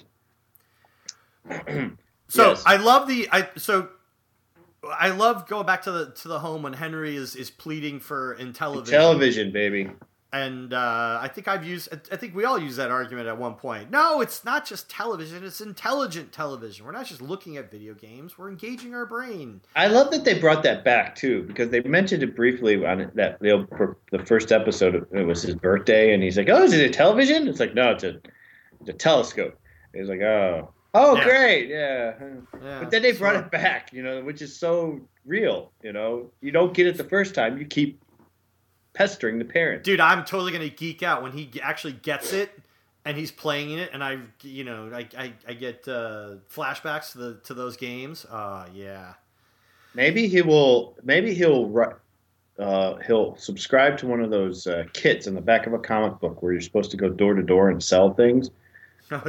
So yes. I love the I so I love going back to the to the home when Henry is, is pleading for in television. Television, baby. And uh, I think I've used I think we all use that argument at one point. No, it's not just television, it's intelligent television. We're not just looking at video games, we're engaging our brain. I love that they brought that back too, because they mentioned it briefly on that you know, for the first episode. It was his birthday, and he's like, "Oh, is it a television?" It's like, "No, it's a, it's a telescope." He's like, "Oh, oh, yeah. Great, yeah. yeah." But then they brought it back, you know, which is so real. You know, you don't get it the first time, you keep pestering the parent. Dude, I'm totally gonna geek out when he actually gets it and he's playing it, and I, you know, I I, I get uh, flashbacks to the to those games. Uh yeah. Maybe he will. Maybe he'll. Uh, he'll subscribe to one of those uh, kits in the back of a comic book where you're supposed to go door to door and sell things. Oh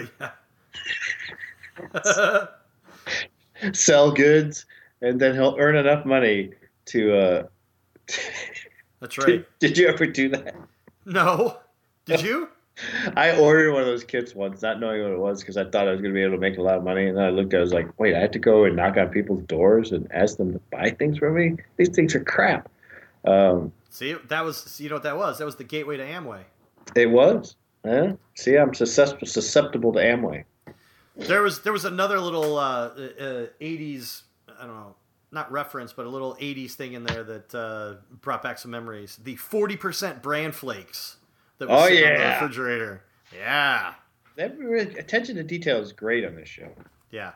yeah. Sell goods, and then he'll earn enough money to. Uh, That's right. Did, did you ever do that? No. Did you? I ordered one of those kits once, not knowing what it was, because I thought I was going to be able to make a lot of money. And then I looked at it, I was like, wait, I had to go and knock on people's doors and ask them to buy things for me? These things are crap. Um, See, that was, you know what that was? That was the gateway to Amway. It was. Yeah. See, I'm susceptible, susceptible to Amway. There was there was another little uh, uh, eighties, I don't know, not reference, but a little eighties thing in there that uh, brought back some memories. The forty percent bran flakes that was oh, sitting yeah. on the refrigerator. Yeah. That attention to detail is great on this show. Yeah.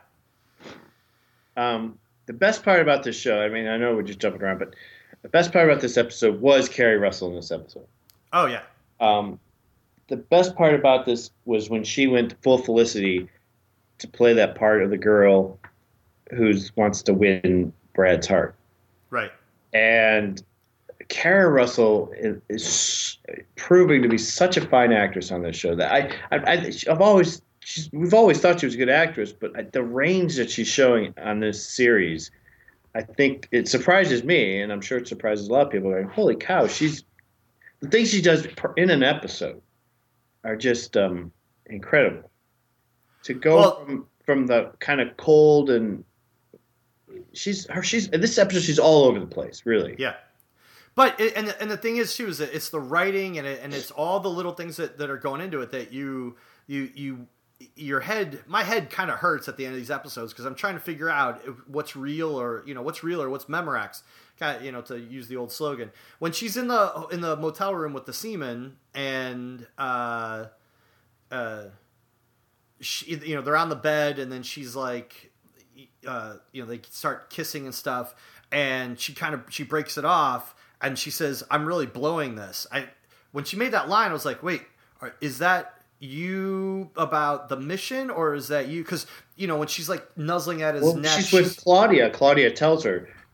Um, the best part about this show, I mean, I know we're just jumping around, but the best part about this episode was Carrie Russell in this episode. Oh, yeah. Um, the best part about this was when she went full Felicity to play that part of the girl who wants to win Brad's heart. Right. And Kara Russell is, is proving to be such a fine actress on this show that I, I, I've always, she's, we've always thought she was a good actress, but the range that she's showing on this series, I think it surprises me, and I'm sure it surprises a lot of people. Going, holy cow, she's the things she does in an episode are just um, incredible. To go well, from from the kind of cold and she's her she's in this episode she's all over the place, really. Yeah. But it, and and the thing is too is that it's the writing and it, and it's all the little things that, that are going into it that you you you your head my head kind of hurts at the end of these episodes because I'm trying to figure out what's real or you know what's real or what's Memorex, kind of, you know, to use the old slogan. When she's in the in the motel room with the seaman and uh uh she, you know, they're on the bed and then she's like uh you know they start kissing and stuff and she kind of she breaks it off. And she says, "I'm really blowing this." I when she made that line, I was like, "Wait, is that you about the mission, or is that you?" Because you know when she's like nuzzling at his well, neck, she's with she's, Claudia. Claudia tells her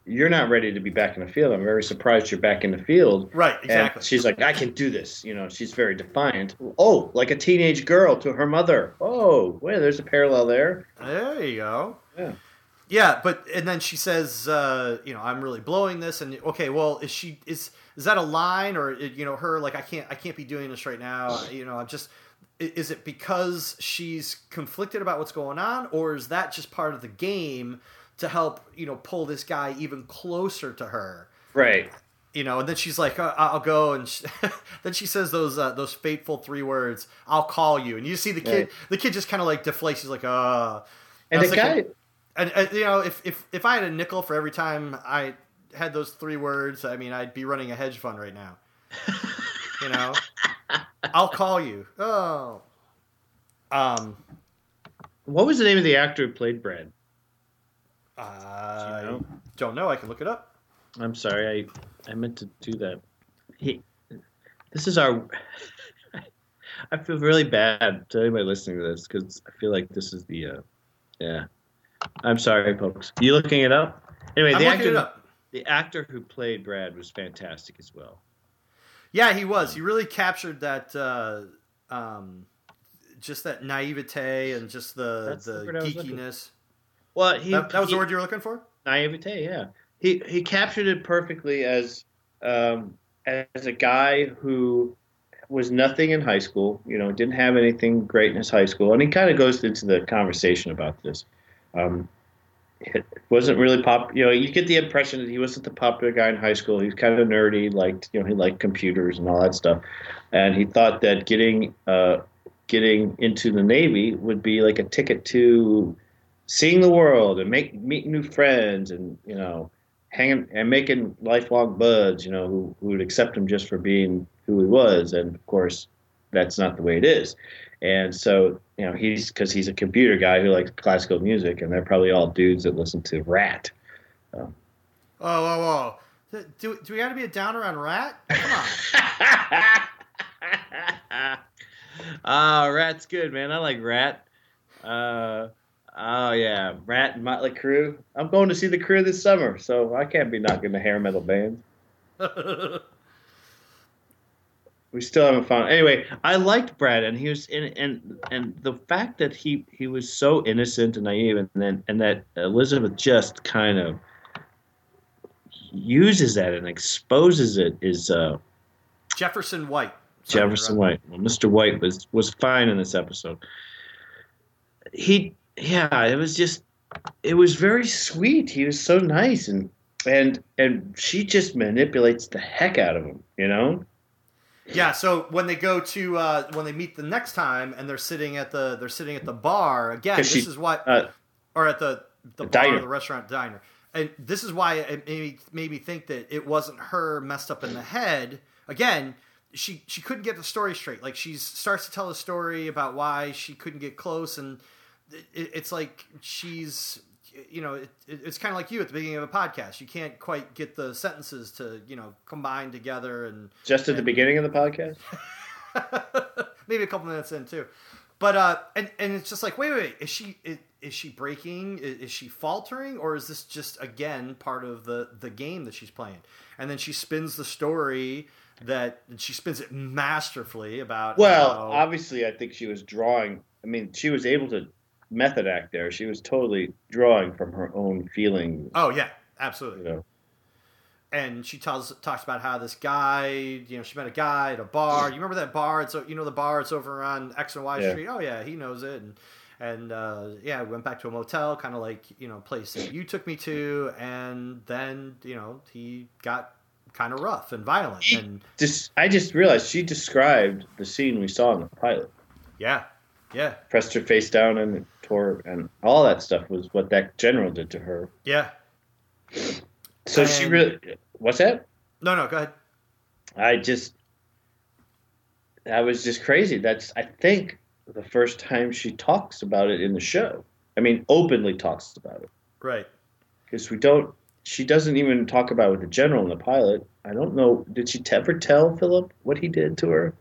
you're not ready to be back in the field. I'm very surprised you're back in the field. Right, exactly. And she's like, I can do this. You know, she's very defiant. Oh, like a teenage girl to her mother. Oh, wait, there's a parallel there. There you go. Yeah. Yeah, but and then she says, uh, you know, I'm really blowing this, and okay, well, is she is is that a line, or you know, her like I can't I can't be doing this right now, you know, I'm just is it because she's conflicted about what's going on, or is that just part of the game to help, you know, pull this guy even closer to her? Right. You know, and then she's like, I'll go, and she, then she says those uh, those fateful three words, "I'll call you," and you see the kid, right. the kid just kind of like deflates. He's like, uh, and the guy. Like, And, and you know, if, if if I had a nickel for every time I had those three words, I mean, I'd be running a hedge fund right now. You know, I'll call you. Oh, um, what was the name of the actor who played Brad? I you know? don't know. I can look it up. I'm sorry, I I meant to do that. He, this is our. I feel really bad to anybody listening to this because I feel like this is the, uh, yeah. I'm sorry, folks. You looking it up? Anyway, I'm the looking actor, it up. the actor who played Brad was fantastic as well. Yeah, he was. He really captured that, uh, um, just that naivete and just the That's the, the geekiness. Well, he that, that was he, the word you were looking for? Naivete, yeah. He he captured it perfectly as um, as a guy who was nothing in high school. You know, didn't have anything great in his high school, and he kind of goes into the conversation about this. Um, it wasn't really pop. You know, you get the impression that he wasn't the popular guy in high school. He was kind of nerdy, liked you know he liked computers and all that stuff, and he thought that getting uh, getting into the Navy would be like a ticket to seeing the world and make meeting new friends and you know hanging and making lifelong buds. You know, who, who would accept him just for being who he was, and of course, that's not the way it is. And so, you know, he's because he's a computer guy who likes classical music, and they're probably all dudes that listen to Rat. Um, oh, whoa, whoa. Do, do we got to be a downer on Rat? Come on. Oh, Rat's good, man. I like Rat. Uh, oh, yeah. Rat and Motley Crue. I'm going to see the Crue this summer, so I can't be knocking the hair metal bands. We still haven't found. Anyway, I liked Brad, and he was in, and and the fact that he, he was so innocent and naive, and then and that Elizabeth just kind of uses that and exposes it is uh, Jefferson White. Jefferson White. Well, Mister White was was fine in this episode. He, yeah, it was just, it was very sweet. He was so nice, and and and she just manipulates the heck out of him, you know. Yeah, so when they go to uh, when they meet the next time, and they're sitting at the they're sitting at the bar again. This she, is why, uh, or at the the, the bar, diner. Or the restaurant diner, and this is why it made me, made me think that it wasn't her messed up in the head. Again, she she couldn't get the story straight. Like she starts to tell a story about why she couldn't get close, and it, it's like she's. You know, it, it, it's kind of like you at the beginning of a podcast. You can't quite get the sentences to, you know, combine together. And just at and, the beginning of the podcast? Maybe a couple minutes in, too. But, uh, and, and it's just like, wait, wait, wait. Is she, is, is she breaking? Is, is she faltering? Or is this just, again, part of the, the game that she's playing? And then she spins the story that, and she spins it masterfully about. Well, how, obviously, I think she was drawing. I mean, she was able to method act there. She was totally drawing from her own feelings. Oh yeah, absolutely. You know. And she tells talks about how this guy, you know, she met a guy at a bar. You remember that bar? It's you know the bar. It's over on X and Y yeah. Street. Oh yeah, he knows it. And and uh, yeah, we went back to a motel, kind of like you know, place that you took me to. And then you know he got kind of rough and violent. He and just I just realized she described the scene we saw in the pilot. Yeah. Yeah. Pressed her face down and tore, and all that stuff was what that general did to her. Yeah. So and, she really, what's that? No, no, go ahead. I just, that was just crazy. That's, I think, the first time she talks about it in the show. I mean, openly talks about it. Right. Because we don't, she doesn't even talk about it with the general in the pilot. I don't know, did she ever tell Philip what he did to her?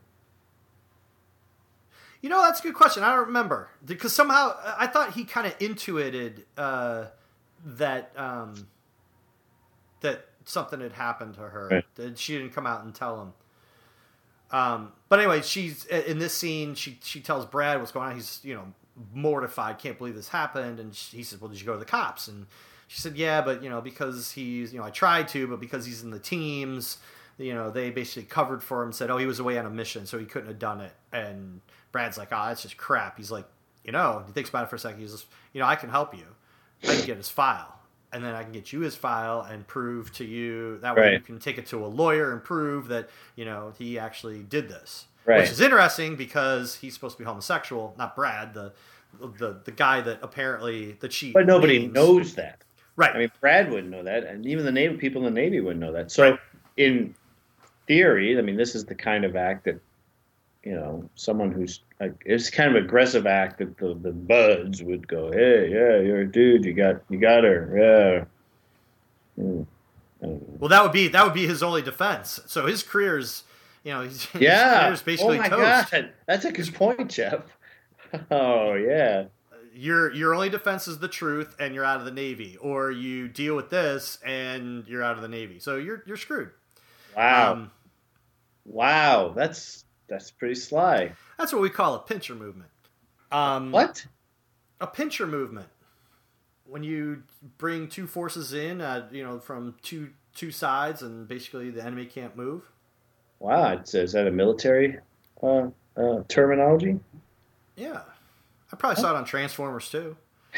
You know, that's a good question. I don't remember. Because somehow, I thought he kind of intuited uh, that, um, that something had happened to her. Right. That she didn't come out and tell him. Um, but anyway, she's in this scene. She she tells Brad what's going on. He's you know mortified, can't believe this happened. And she, he says, "Well, did you go to the cops?" And she said, "Yeah, but you know because he's you know I tried to, but because he's in the teams, you know they basically covered for him. Said, oh, he was away on a mission, so he couldn't have done it." And Brad's like, "Oh, that's just crap." He's like, you know, he thinks about it for a second. He's just, you know, I can help you. I can get his file. And then I can get you his file and prove to you. That way right. you can take it to a lawyer and prove that, you know, he actually did this. Right. Which is interesting because he's supposed to be homosexual, not Brad, the the the guy that apparently, the cheat. But nobody names. knows that. Right. I mean, Brad wouldn't know that. And even the Navy people in the Navy wouldn't know that. So right. in theory, I mean, this is the kind of act that, you know, someone who's like, it's kind of aggressive act that the, the buds would go, hey, yeah, you're a dude, you got you got her, yeah. Mm. Well, that would be that would be his only defense. So his career's, you know, his, yeah. his career's basically oh my toast. God, that's a good point, Jeff. Oh yeah. Your your only defense is the truth, and you're out of the Navy, or you deal with this, and you're out of the Navy. So you're you're screwed. Wow. Um, wow, that's. That's pretty sly. That's what we call a pincher movement. Um, what? A pincher movement. When you bring two forces in, uh, you know, from two two sides, and basically the enemy can't move. Wow, it's, is that a military uh, uh, terminology? Yeah, I probably saw it on Transformers too.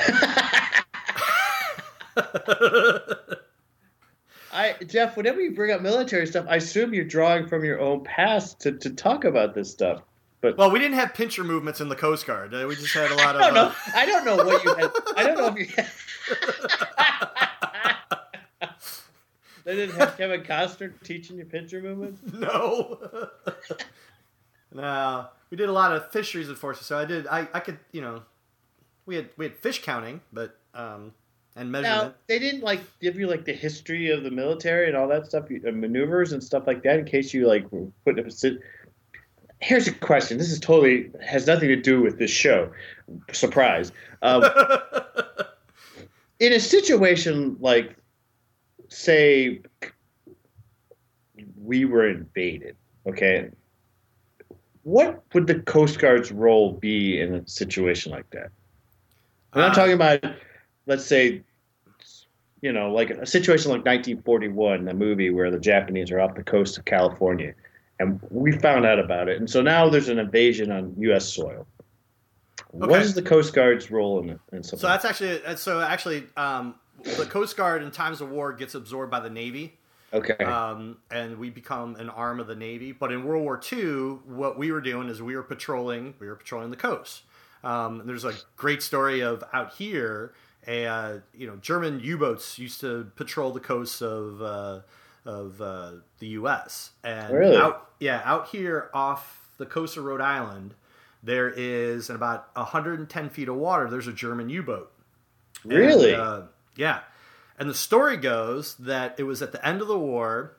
I Jeff, whenever you bring up military stuff, I assume you're drawing from your own past to, to talk about this stuff. But well, we didn't have pincher movements in the Coast Guard. Uh, we just had a lot of. I don't know. Uh... I don't know what you had. I don't know if you. Had... They didn't have Kevin Costner teaching you pincher movements. No. No, we did a lot of fisheries enforcement. So I did. I, I could you know, we had we had fish counting, but. Um, And measurement. Now, they didn't like give you like the history of the military and all that stuff, uh, maneuvers and stuff like that, in case you like put a. Here's a question. This is totally has nothing to do with this show. Surprise. Um, in a situation like, say, we were invaded. Okay. What would the Coast Guard's role be in a situation like that? And I'm Uh, talking about. Let's say, you know, like a situation like nineteen forty-one, the movie where the Japanese are off the coast of California, and we found out about it. And so now there's an invasion on U S soil. Okay. What is the Coast Guard's role in it? In something? So that's actually so actually um, the Coast Guard in times of war gets absorbed by the Navy. Okay. Um, and we become an arm of the Navy. But in World War Two, what we were doing is we were patrolling. We were patrolling the coast. Um, there's a great story of out here. Uh, you know, German U-boats used to patrol the coasts of uh, of uh, the U S And really? out, yeah, out here off the coast of Rhode Island, there is in about one hundred ten feet of water. There's a German U-boat. Really? And, uh, yeah. And the story goes that it was at the end of the war.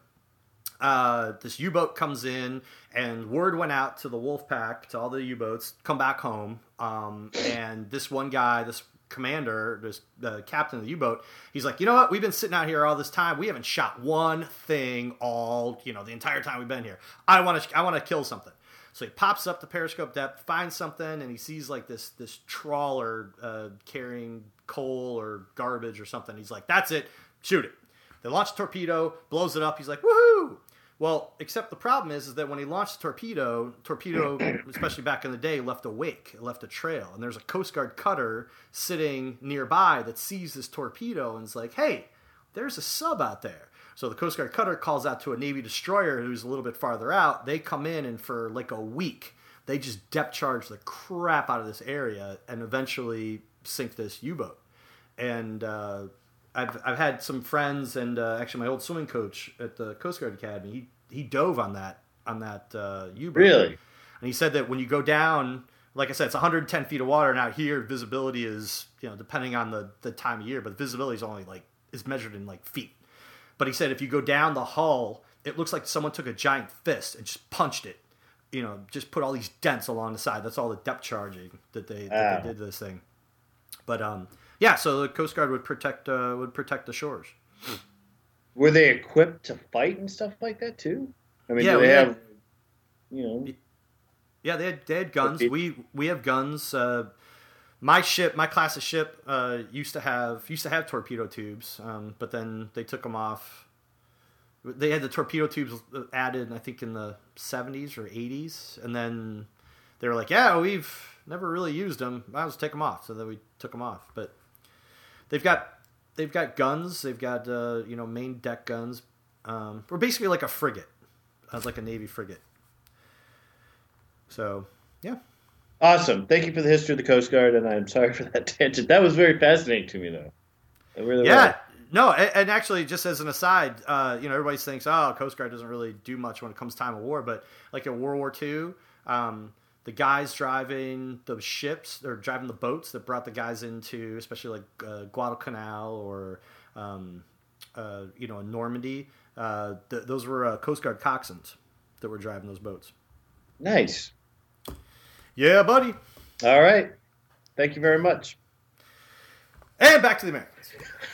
Uh, this U-boat comes in, and word went out to the Wolf Pack, to all the U-boats, come back home. Um, and this one guy, this commander, this the captain of the U-boat, he's like, you know what? We've been sitting out here all this time. We haven't shot one thing all, you know, the entire time we've been here. I want to, I want to kill something. So he pops up the periscope depth, finds something, and he sees like this this trawler uh, carrying coal or garbage or something. He's like, that's it, shoot it. They launch a torpedo, blows it up. He's like, woohoo! Well, except the problem is, is that when he launched the torpedo, torpedo, especially back in the day, left a wake, it left a trail. And there's a Coast Guard cutter sitting nearby that sees this torpedo and is like, hey, there's a sub out there. So the Coast Guard cutter calls out to a Navy destroyer who's a little bit farther out. They come in, and for like a week, they just depth charge the crap out of this area and eventually sink this U-boat. And uh, I've I've had some friends, and uh, actually my old swimming coach at the Coast Guard Academy, he he dove on that on that uh, U-boat. Really? And he said that when you go down, like I said, it's one hundred ten feet of water, and out here visibility is, you know, depending on the, the time of year, but visibility is only like is measured in like feet. But he said if you go down the hull, it looks like someone took a giant fist and just punched it. You know, just put all these dents along the side. That's all the depth charging that they, that they did to this thing. But um, yeah, so the Coast Guard would protect uh, would protect the shores. Were they equipped to fight and stuff like that too? I mean, Yeah, do we they had- have, you know? Yeah, they had, they had guns. Okay. We we have guns. Uh, my ship, my class of ship, uh, used to have used to have torpedo tubes, um, but then they took them off. They had the torpedo tubes added, I think, in the seventies or eighties, and then they were like, "Yeah, we've never really used them. I'll just take them off." So then we took them off. But they've got they've got guns. They've got uh, you know main deck guns. Um, we're basically like a frigate, uh, like a Navy frigate. So yeah. Awesome. Thank you for the history of the Coast Guard, and I'm sorry for that tangent. That was very fascinating to me, though. It really Yeah, was. no, and, and actually, just as an aside, uh, you know, everybody thinks, oh, Coast Guard doesn't really do much when it comes time of war, but like in World War Two, um, the guys driving the ships or driving the boats that brought the guys into, especially like uh, Guadalcanal or um, uh, you know, in Normandy, uh, th- those were uh, Coast Guard coxswains that were driving those boats. Nice. Yeah, buddy. All right. Thank you very much. And back to the Americans.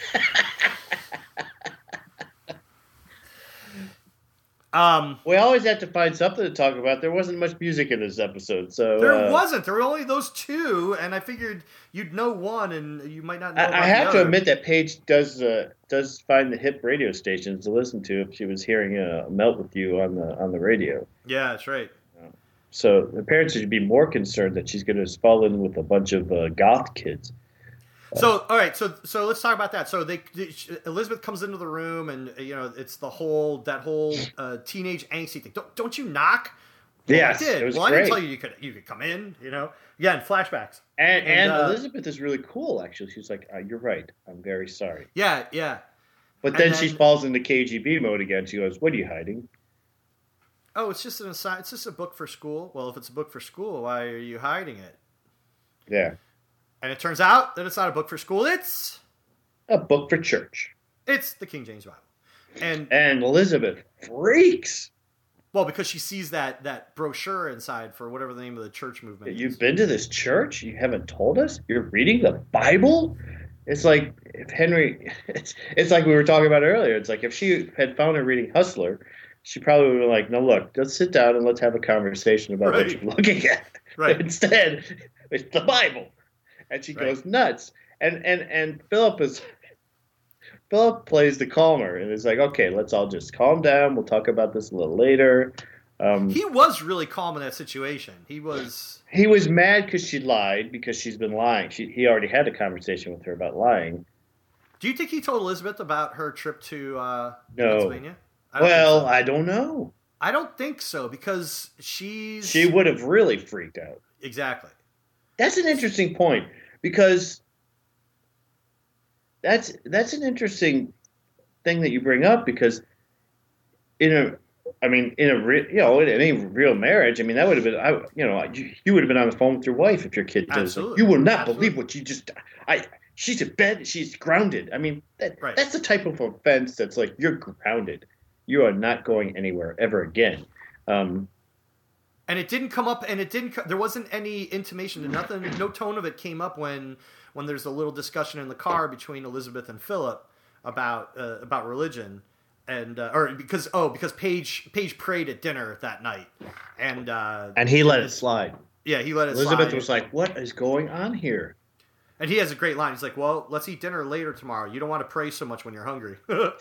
um. We always have to find something to talk about. There wasn't much music in this episode, so There uh, wasn't. There were only those two, and I figured you'd know one, and you might not know. I, about I the have to other. admit that Paige does uh, does find the hip radio stations to listen to if she was hearing uh, Melt with You on the on the radio. Yeah, that's right. So the parents should be more concerned that she's going to fall in with a bunch of uh, goth kids. So, all right. So, so let's talk about that. So, they Elizabeth comes into the room, and you know, it's the whole that whole uh, teenage angsty thing. Don't, don't you knock? Well, Yes, I did. it was well, I great. didn't tell you you could you could come in. You know, yeah, in flashbacks. And, And, and, uh, Elizabeth is really cool, actually. She's like, uh, "You're right. I'm very sorry." Yeah, yeah. But And then, then- she falls into K G B mode again. She goes, "What are you hiding?" Oh, it's just an aside. It's just a book for school. Well, if it's a book for school, why are you hiding it? Yeah, And it turns out that it's not a book for school. It's a book for church. it's the King James Bible. And And Elizabeth freaks. well, because she sees that that brochure inside for whatever the name of the church movement You've is. been to this church? You haven't told us? You're reading the Bible? It's like if Henry, it's, it's like we were talking about earlier. It's like if she had found her reading Hustler, she probably would have been like, no, look, let's sit down and let's have a conversation about Right. what you're looking at. Right. Instead, it's the Bible. And she Right. goes nuts. And, and, and Philip is, Philip plays the calmer and is like, okay, let's all just calm down. We'll talk about this a little later. Um, He was really calm in that situation. He was. He was mad because she lied, because she's been lying. She, he already had a conversation with her about lying. Do you think he told Elizabeth about her trip to uh, No. Pennsylvania? I don't Well, think so. I don't know. I don't think so because she's She would have really freaked out. exactly. That's an interesting point because that's that's an interesting thing that you bring up because in a I mean in a re, you know in any real marriage I mean that would have been I you know you, you would have been on the phone with your wife if your kid does Absolutely. like, you will not Absolutely. believe what you just I she's in bed she's grounded I mean that Right. that's the type of offense that's like you're grounded you are not going anywhere ever again. Um, And it didn't come up, and it didn't. co- There wasn't any intimation, and nothing. No tone of it came up when when there's a little discussion in the car between Elizabeth and Philip about uh, about religion, and uh, or because oh because Paige Paige prayed at dinner that night, and uh, and he let it slide. yeah he let it Elizabeth slide. was like, "What is going on here?" And he has a great line. He's like, "Well, let's eat dinner later tomorrow. You don't want to pray so much when you're hungry."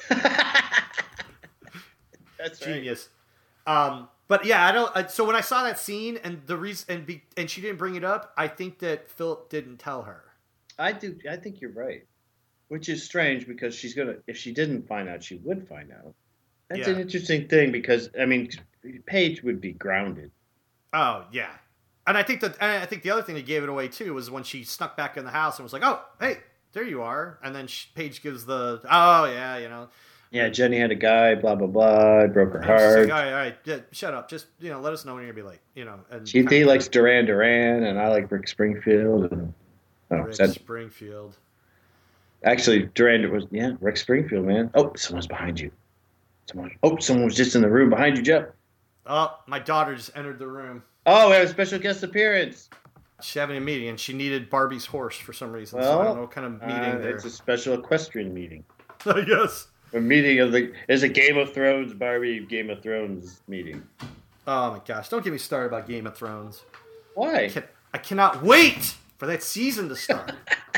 That's right. Genius. Um, but yeah, I don't. Uh, so when I saw that scene and the reason and be, and she didn't bring it up, I think that Philip didn't tell her. I do. I think you're right, which is strange because she's gonna. If she didn't find out, she would find out. That's Yeah. an interesting thing because I mean, Paige would be grounded. Oh yeah, and I think that and I think the other thing that gave it away too was when she snuck back in the house and was like, "Oh, hey, there you are," and then she, Paige gives the, "Oh yeah, you know." Yeah, Jenny had a guy. Blah blah blah. It broke her And she's like, heart. all right, all right, yeah, shut up. Just you know, let us know when you're gonna be late. You know, and She he likes Duran Duran, and I like Rick Springfield. And, oh, Rick is that, Springfield. actually, Duran was yeah, Rick Springfield, man. Oh, someone's behind you. Someone. Oh, someone was just in the room behind you, Jeff. Oh, my daughter just entered the room. Oh, we have a special guest appearance. She's having a meeting, and she needed Barbie's horse for some reason. so I Well, don't know what kind of meeting Uh, there. it's a special equestrian meeting. I guess. A meeting of the is a Game of Thrones Barbie Game of Thrones meeting. Oh my gosh! Don't get me started about Game of Thrones. Why? I, can, I cannot wait for that season to start.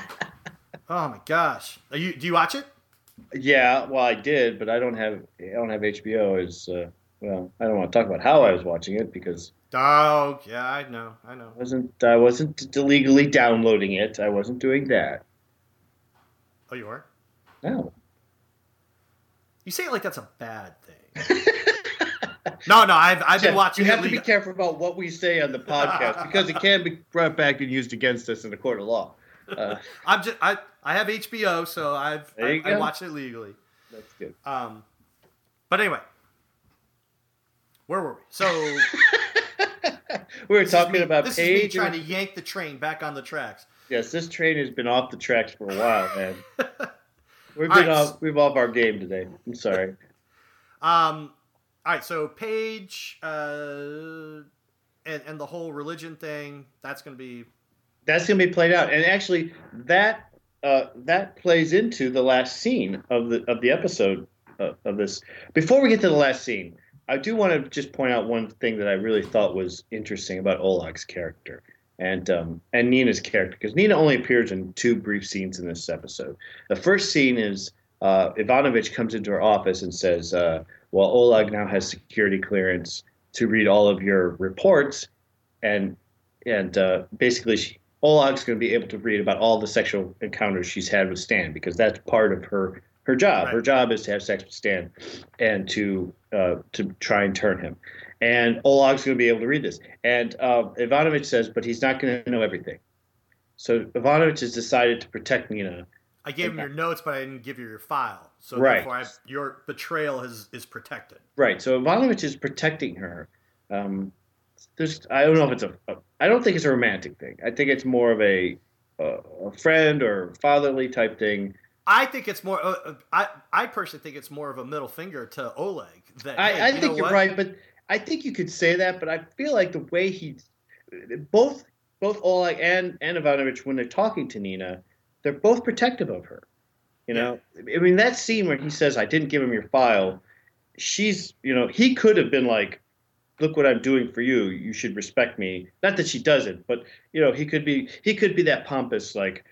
Oh my gosh! Are you? Do you watch it? Yeah, well, I did, but I don't have I don't have H B O. Is uh, well, I don't want to talk about how I was watching it because Oh yeah, I know, I know. I wasn't I wasn't illegally downloading it. I wasn't doing that. Oh, you are? No. You say it like that's a bad thing. no, no, I've I've been Jeff, watching. You have it to be careful about what we say on the podcast because it can be brought back and used against us in a court of law. Uh, I'm just I I have H B O, so I've I, I watched it legally. That's good. Um, but anyway, where were we? So we were talking me, about this Paige. Is me trying to yank the train back on the tracks. Yes, this train has been off the tracks for a while, man. We've been right. off. We've off our game today. I'm sorry. Um. All right. So Paige, uh, and and the whole religion thing. That's going to be. That's going to be played out, and actually, that uh, that plays into the last scene of the of the episode uh, of this. Before we get to the last scene, I do want to just point out one thing that I really thought was interesting about Oleg's character and um, and Nina's character, because Nina only appears in two brief scenes in this episode. The first scene is uh, Ivanovich comes into her office and says, uh, "Well, Oleg now has security clearance to read all of your reports," and and uh, basically she. Oleg's going to be able to read about all the sexual encounters she's had with Stan because that's part of her her job. Right. Her job is to have sex with Stan and to uh, to try and turn him. And Oleg's going to be able to read this. And uh, Ivanovich says, but he's not going to know everything. So Ivanovich has decided to protect Nina. I gave him your notes, but I didn't give you your file. So right. therefore, I, your betrayal is is protected. Right. So Ivanovich is protecting her. Um, There's, I don't know if it's a, a. I don't think it's a romantic thing. I think it's more of a, a, a friend or fatherly type thing. I think it's more. Uh, I I personally think it's more of a middle finger to Oleg. That I, hey, I you think know you're what? right, but I think you could say that. But I feel like the way he, both both Oleg and and Ivanovich, when they're talking to Nina, they're both protective of her. You know, yeah. I mean that scene where he says, "I didn't give him your file." She's, you know, he could have been like, look what I'm doing for you. You should respect me. Not that she doesn't, but you know, he could be he could be that pompous, like,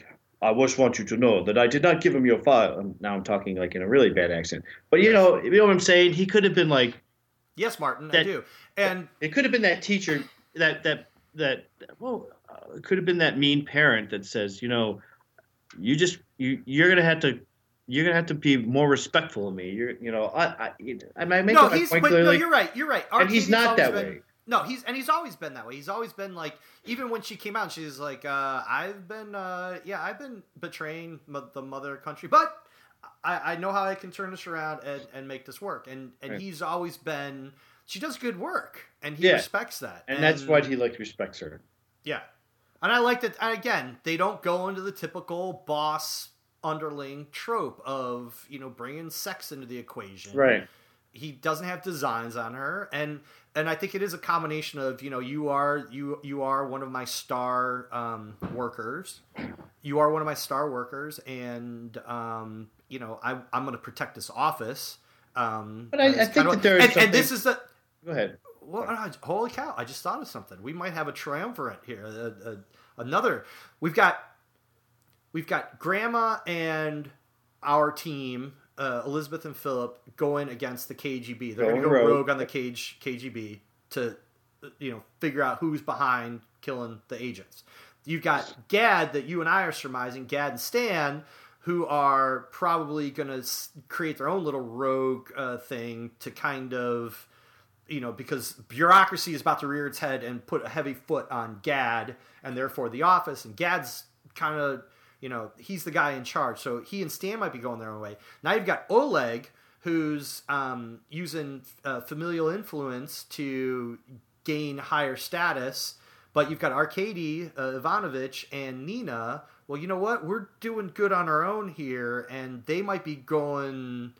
I just want you to know that I did not give him your file. Now I'm talking like in a really bad accent. But you know, you know what I'm saying? He could have been like, yes, Martin, that, I do. And it could have been that teacher that that that well, uh, it could have been that mean parent that says, you know, you just you you're gonna have to. You're gonna have to be more respectful of me. You're, you know, I, I, I might make no, my he's, point but, clearly. no, you're right. You're right. And he's not that been, way. No, he's and he's always been that way. He's always been like, even when she came out, she's like, uh, I've been, uh, yeah, I've been betraying m- the mother country, but I, I know how I can turn this around and, and make this work. And and right. he's always been. She does good work, and he yeah. respects that. And, and that's why he like respects her. Yeah, and I like that. And again, they don't go into the typical boss underling trope of, you know, bringing sex into the equation. Right. He doesn't have designs on her, and and I think it is a combination of, you know, you are you you are one of my star um, workers. You are one of my star workers, and um, you know, I, I'm going to protect this office. Um, but I, I think that there is and, something... and this is the. Go ahead. Well, uh, holy cow! I just thought of something. We might have a triumvirate here. A, a, another. We've got. We've got Grandma and our team, uh, Elizabeth and Philip, going against the K G B. They're going to go rogue. rogue on the K G B to, you know, figure out who's behind killing the agents. You've got Gad that you and I are surmising, Gad and Stan, who are probably going to create their own little rogue uh, thing to kind of, you know, because bureaucracy is about to rear its head and put a heavy foot on Gad and therefore the office. And Gad's kind of... You know, he's the guy in charge. So he and Stan might be going their own way. Now you've got Oleg, who's um, using uh, familial influence to gain higher status. But you've got Arkady, uh, Ivanovich, and Nina. Well, you know what? We're doing good on our own here. And they might be going...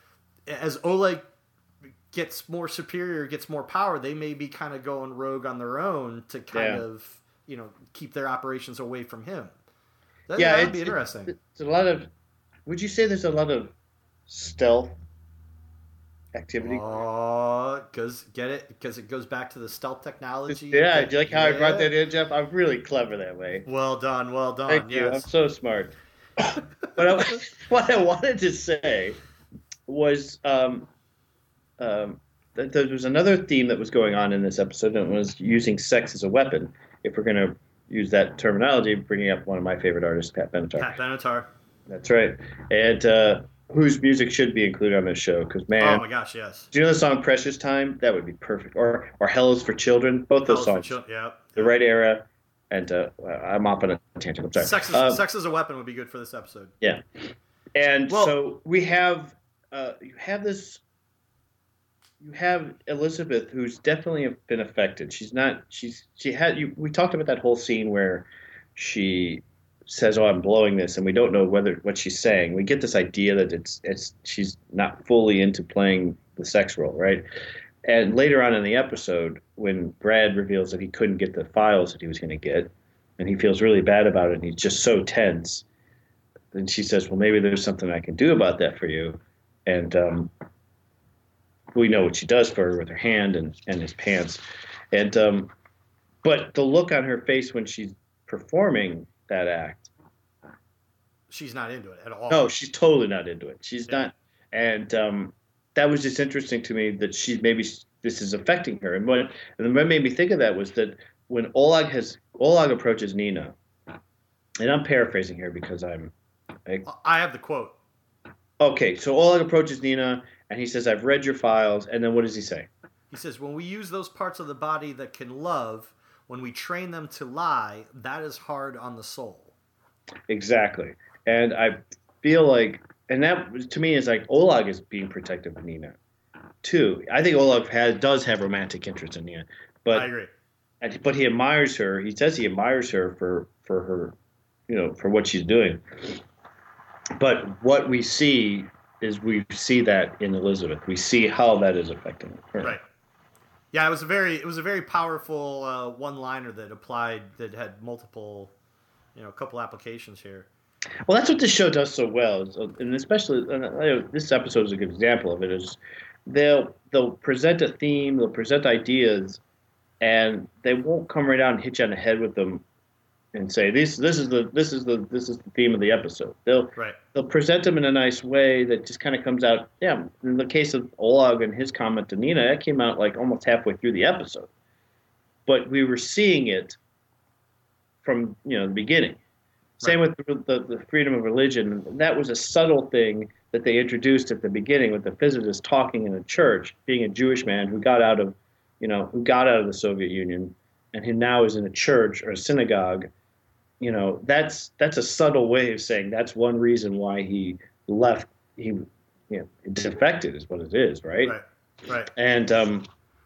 As Oleg gets more superior, gets more power, they may be kind of going rogue on their own to kind yeah. of, you know, keep their operations away from him. That, yeah, that'd be interesting. It's, it's a lot of. Would you say there's a lot of stealth activity. Oh, because get it? Because it goes back to the stealth technology. Yeah, do you like how yeah. I brought that in, Jeff? I'm really clever that way. Well done, well done. Thank yes. you. I'm so smart. But I, what I wanted to say was um, um, that there was another theme that was going on in this episode, and it was using sex as a weapon. If we're going to use that terminology, bringing up one of my favorite artists, Pat Benatar. Pat Benatar. That's right. And uh, whose music should be included on this show? Because, man. Oh, my gosh, yes. Do you know the song Precious Time? That would be perfect. Or or Hell is for Children. Both those Hell is songs. for Chil- yeah. The right era. And uh, I'm off on a tangent. I'm sorry. Sex is, um, sex as a weapon would be good for this episode. Yeah. And well, so we have uh, you have this you have Elizabeth, who's definitely been affected. She's not she's she had you we talked about that whole scene where she says, "Oh, I'm blowing this," and we don't know whether what she's saying. We get this idea that it's it's she's not fully into playing the sex role, right? And later on in the episode, when Brad reveals that he couldn't get the files that he was going to get, and he feels really bad about it, and he's just so tense, then she says, "Well, maybe there's something I can do about that for you." And um, we know what she does for her with her hand and, and his pants. And um, but the look on her face when she's performing that act, she's not into it at all. No, she's totally not into it. She's yeah. not. And um, that was just interesting to me that she maybe this is affecting her. And what and what made me think of that was that when Oleg has Oleg approaches Nina, and I'm paraphrasing here because I'm. I, I have the quote. Okay, so Oleg approaches Nina and he says, "I've read your files." And then what does he say? He says, "When we use those parts of the body that can love, when we train them to lie, that is hard on the soul." Exactly. And I feel like, and that to me is like Oleg is being protective of Nina, too. I think Oleg has does have romantic interest in Nina, but I agree. But he admires her. He says he admires her for for her, you know, for what she's doing. But what we see is we see that in Elizabeth. We see how that is affecting her. Right. Yeah, it was a very it was a very powerful uh, one-liner that applied that had multiple, you know, a couple applications here. Well, that's what this show does so well, and especially uh, this episode is a good example of it. Is they'll they'll present a theme, they'll present ideas, and they won't come right out and hit you on the head with them and say this this is the this is the this is the theme of the episode. They'll right. they'll present them in a nice way that just kind of comes out. Yeah, in the case of Oleg and his comment to Nina, that came out like almost halfway through the episode, but we were seeing it from you know the beginning. Same right. with the, the, the freedom of religion. That was a subtle thing that they introduced at the beginning with the physicist talking in a church, being a Jewish man who got out of, you know, who got out of the Soviet Union, and who now is in a church or a synagogue. You know, that's that's a subtle way of saying that's one reason why he left. He, you know, defected is what it is, right? Right. Right. And um,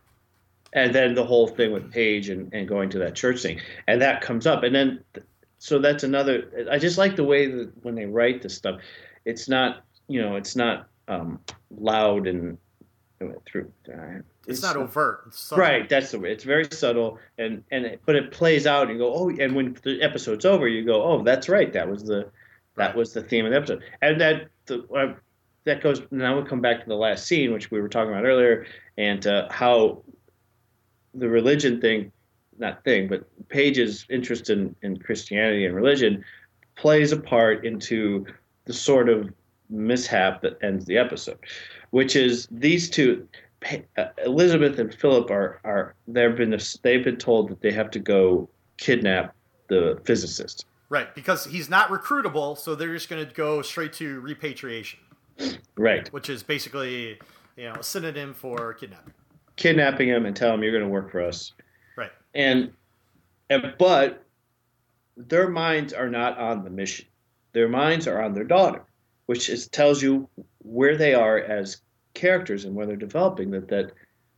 and then the whole thing with Paige and, and going to that church thing, and that comes up, and then. So that's another. I just like the way that when they write this stuff, it's not you know it's not um, loud and through. Uh, it's, it's not overt. It's right. That's the way. It's very subtle and and it, but it plays out and you go oh and when the episode's over you go oh that's right that was the that right. was the theme of the episode and that the, uh, that goes now we come back to the last scene which we were talking about earlier and uh, how the religion thing. Not thing, but Paige's interest in, in Christianity and religion plays a part into the sort of mishap that ends the episode, which is these two, uh, Elizabeth and Philip are are they've been they've been told that they have to go kidnap the physicist. Right, because he's not recruitable, so they're just going to go straight to repatriation. Right, which is basically you know a synonym for kidnapping. Kidnapping him and tell him you're going to work for us. Right. And, and but their minds are not on the mission. Their minds are on their daughter, which is tells you where they are as characters and where they're developing. That that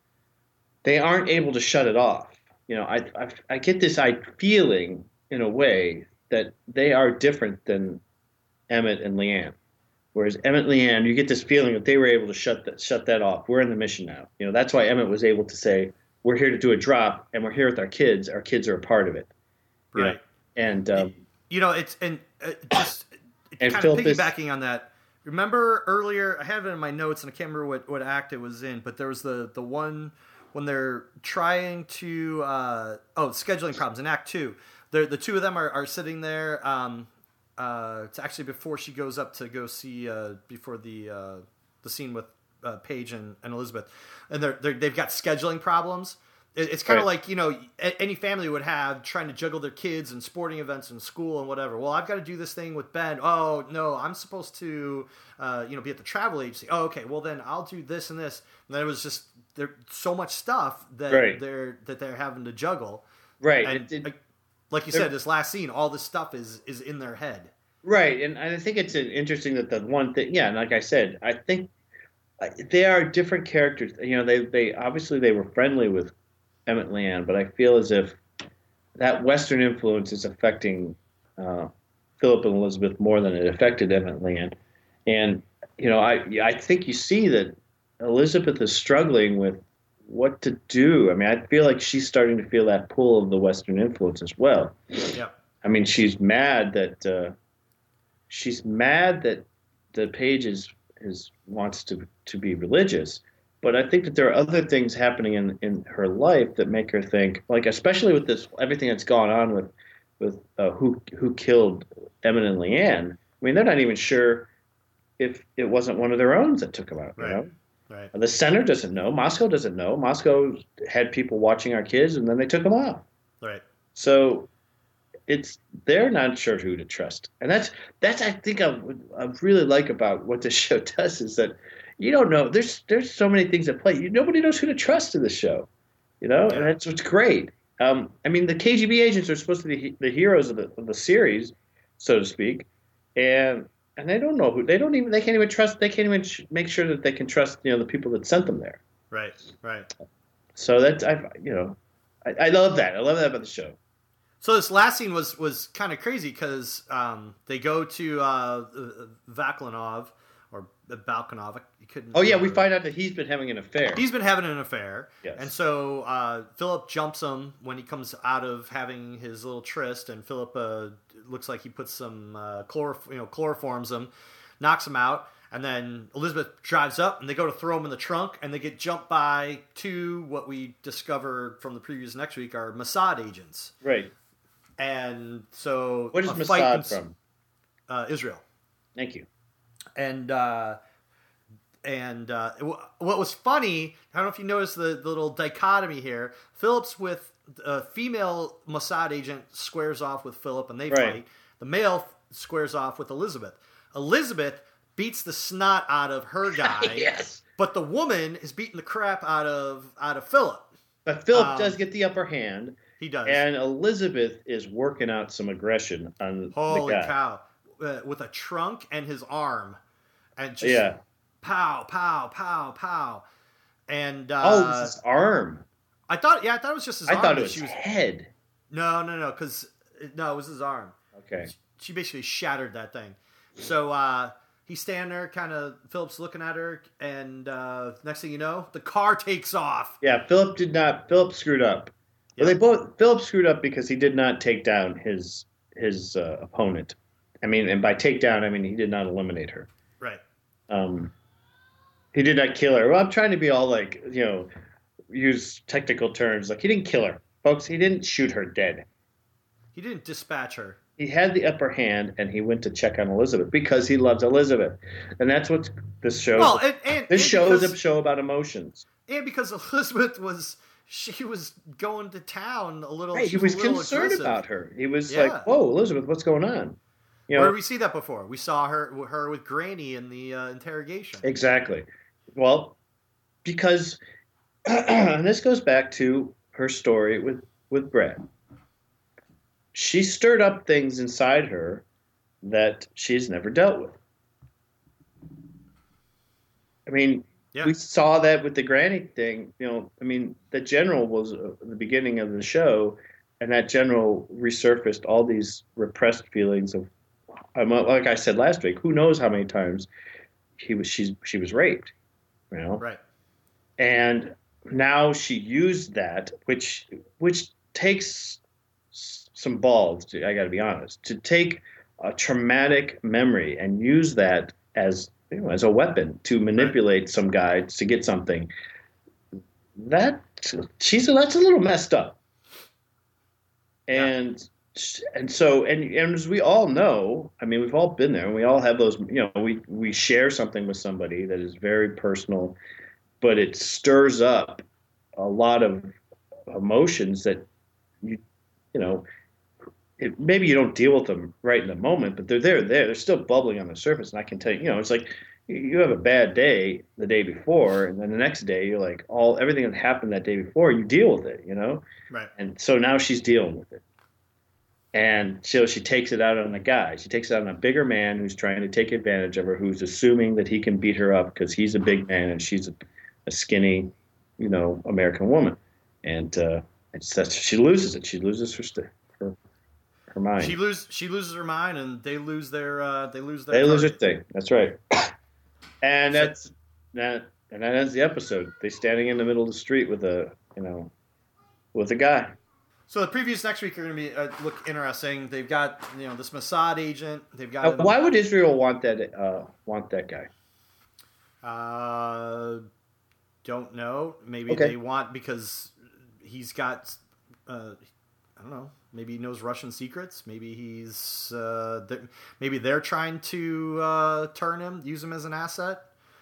they aren't able to shut it off. You know, I I, I get this I feeling in a way that they are different than Emmett and Leanne. Whereas Emmett and Leanne, you get this feeling that they were able to shut that shut that off. We're in the mission now. You know, that's why Emmett was able to say. We're here to do a drop, and we're here with our kids. Our kids are a part of it, right? Know? And um, you know, it's and uh, just and kind Phil of piggybacking this, on that. remember earlier, I have it in my notes, and I can't remember what, what act it was in, but there was the, the one when they're trying to, uh, oh, scheduling problems in Act Two. They're, the two of them are, are sitting there. Um, uh, it's actually before she goes up to go see, uh, before the uh, the scene with uh, Paige and, and Elizabeth, and they're, they're they've got scheduling problems. It's kind of Right. like, you know, any family would have trying to juggle their kids and sporting events and school and whatever. Well, I've got to do this thing with Ben. Oh, no, I'm supposed to, uh, you know, be at the travel agency. Oh, okay, well, then I'll do this and this. And then it was just there's so much stuff that Right. they're that they're having to juggle. Right. And It- it- like, like you said, this last scene, all this stuff is is in their head. Right, and I think it's interesting that the one thing, yeah, and like I said, I think they are different characters. You know, they they obviously they were friendly with Emmett Leanne, but I feel as if that Western influence is affecting uh, Philip and Elizabeth more than it affected Emmett Leanne. And you know, I I think you see that Elizabeth is struggling with what to do. I mean, I feel like she's starting to feel that pull of the Western influence as well. Yeah. I mean, she's mad that uh, she's mad that the Paige is, is wants to to be religious, but I think that there are other things happening in, in her life that make her think, like especially with this everything that's gone on with with uh, who who killed Emmett and Leanne. I mean, they're not even sure if it wasn't one of their own that took them out. Right. You know? Right. The center doesn't know. Moscow doesn't know. Moscow had people watching our kids, and then they took them off. Right. So it's they're not sure who to trust, and that's that's I think I, I really like about what this show does is that you don't know. There's there's so many things at play. You, nobody knows who to trust in the show, you know, and that's what's great. Um, I mean, the K G B agents are supposed to be the heroes of the of the series, so to speak, and and they don't know who. They don't even. They can't even trust. They can't even sh- make sure that they can trust. You know, the people that sent them there. Right. Right. So that's I. You know, I, I love that. I love that about the show. So this last scene was was kind of crazy because um, they go to uh, Vaklinov or Balkanov. You couldn't. Oh yeah, we remember. find out that he's been having an affair. He's been having an affair, Yes. and so uh, Philip jumps him when he comes out of having his little tryst, and Philip uh, looks like he puts some uh, chlor, you know, chloroforms him, knocks him out, and then Elizabeth drives up, and they go to throw him in the trunk, and they get jumped by two what we discovered from the previews next week are Mossad agents, Right. and so What is a fight Mossad ens- from? Uh, Israel. Thank you. And uh, and uh, w- what was funny, I don't know if you noticed the, the little dichotomy here. Philip's with a female Mossad agent squares off with Philip, and they Right. fight. The male squares off with Elizabeth. Elizabeth beats the snot out of her guy, Yes. but the woman is beating the crap out of out of Philip. But Philip Um, does get the upper hand, He does. and Elizabeth is working out some aggression on Holy the guy. cow! Uh, with a trunk and his arm, and just Yeah. pow, pow, pow, pow, and uh, Oh, this is his arm. I thought, yeah, I thought it was just his I arm. thought it but was she was head. no, no, no, because no, it was his arm. Okay. She basically shattered that thing. So uh, he's standing there, kind of. Philip's looking at her, and uh, next thing you know, the car takes off. Yeah, Philip did not. Philip screwed up. Well, Yeah. they both. Philip screwed up because he did not take down his his uh, opponent. I mean, and by take down, I mean he did not eliminate her. Right. Um, he did not kill her. Well, I'm trying to be all like, you know, use technical terms. Like he didn't kill her, folks. He didn't shoot her dead. He didn't dispatch her. He had the upper hand, and he went to check on Elizabeth because he loves Elizabeth, and that's what this show. Well, and, and this and show is because, a show about emotions. and because Elizabeth was she was going to town a little. Right, she he was a little concerned aggressive. about her. He was Yeah. like, "Whoa, Elizabeth, what's going on?" You Where know, did we see that before? We saw her her with Granny in the uh, interrogation. exactly. Well, because and this goes back to her story with with Brad. She stirred up things inside her that she's never dealt with. I mean, Yeah. we saw that with the Granny thing. You know, I mean, the general was uh, the beginning of the show, and that general resurfaced all these repressed feelings of, um, like I said last week, who knows how many times he was she's she was raped, you know, Right. and now she used that, which which takes s- some balls. To, I got to be honest, to take a traumatic memory and use that as you know, as a weapon to manipulate right. some guy to get something. That she's a, that's a little messed up. And yeah. and so and, and as we all know, I mean, we've all been there, and we all have those. You know, we we share something with somebody that is very personal, but it stirs up a lot of emotions that you you know. It, maybe you don't deal with them right in the moment, but they're there. There, they're still bubbling on the surface, and I can tell you, you know, it's like you have a bad day the day before, and then the next day you're like, all everything that happened that day before, you deal with it, you know. Right. And so now she's dealing with it, and so she takes it out on a guy. She takes it out on a bigger man who's trying to take advantage of her, who's assuming that he can beat her up because he's a big man and she's a, a skinny, you know, American woman, and uh, it's that's she loses it. She loses her st- her. Her mind. She lose. She loses her mind, and they lose their. Uh, they lose their. They target. lose their thing. That's right. And that's that. And that ends the episode. They standing in the middle of the street with a, you know, with a guy. So the previews next week are going to be uh, look interesting. They've got you know this Mossad agent. They've got. Uh, why would Israel want that? Uh, want that guy? Uh, don't know. Maybe okay. they want because he's got. Uh, I don't know. Maybe he knows Russian secrets. Maybe he's. Uh, th- maybe they're trying to uh, turn him, use him as an asset.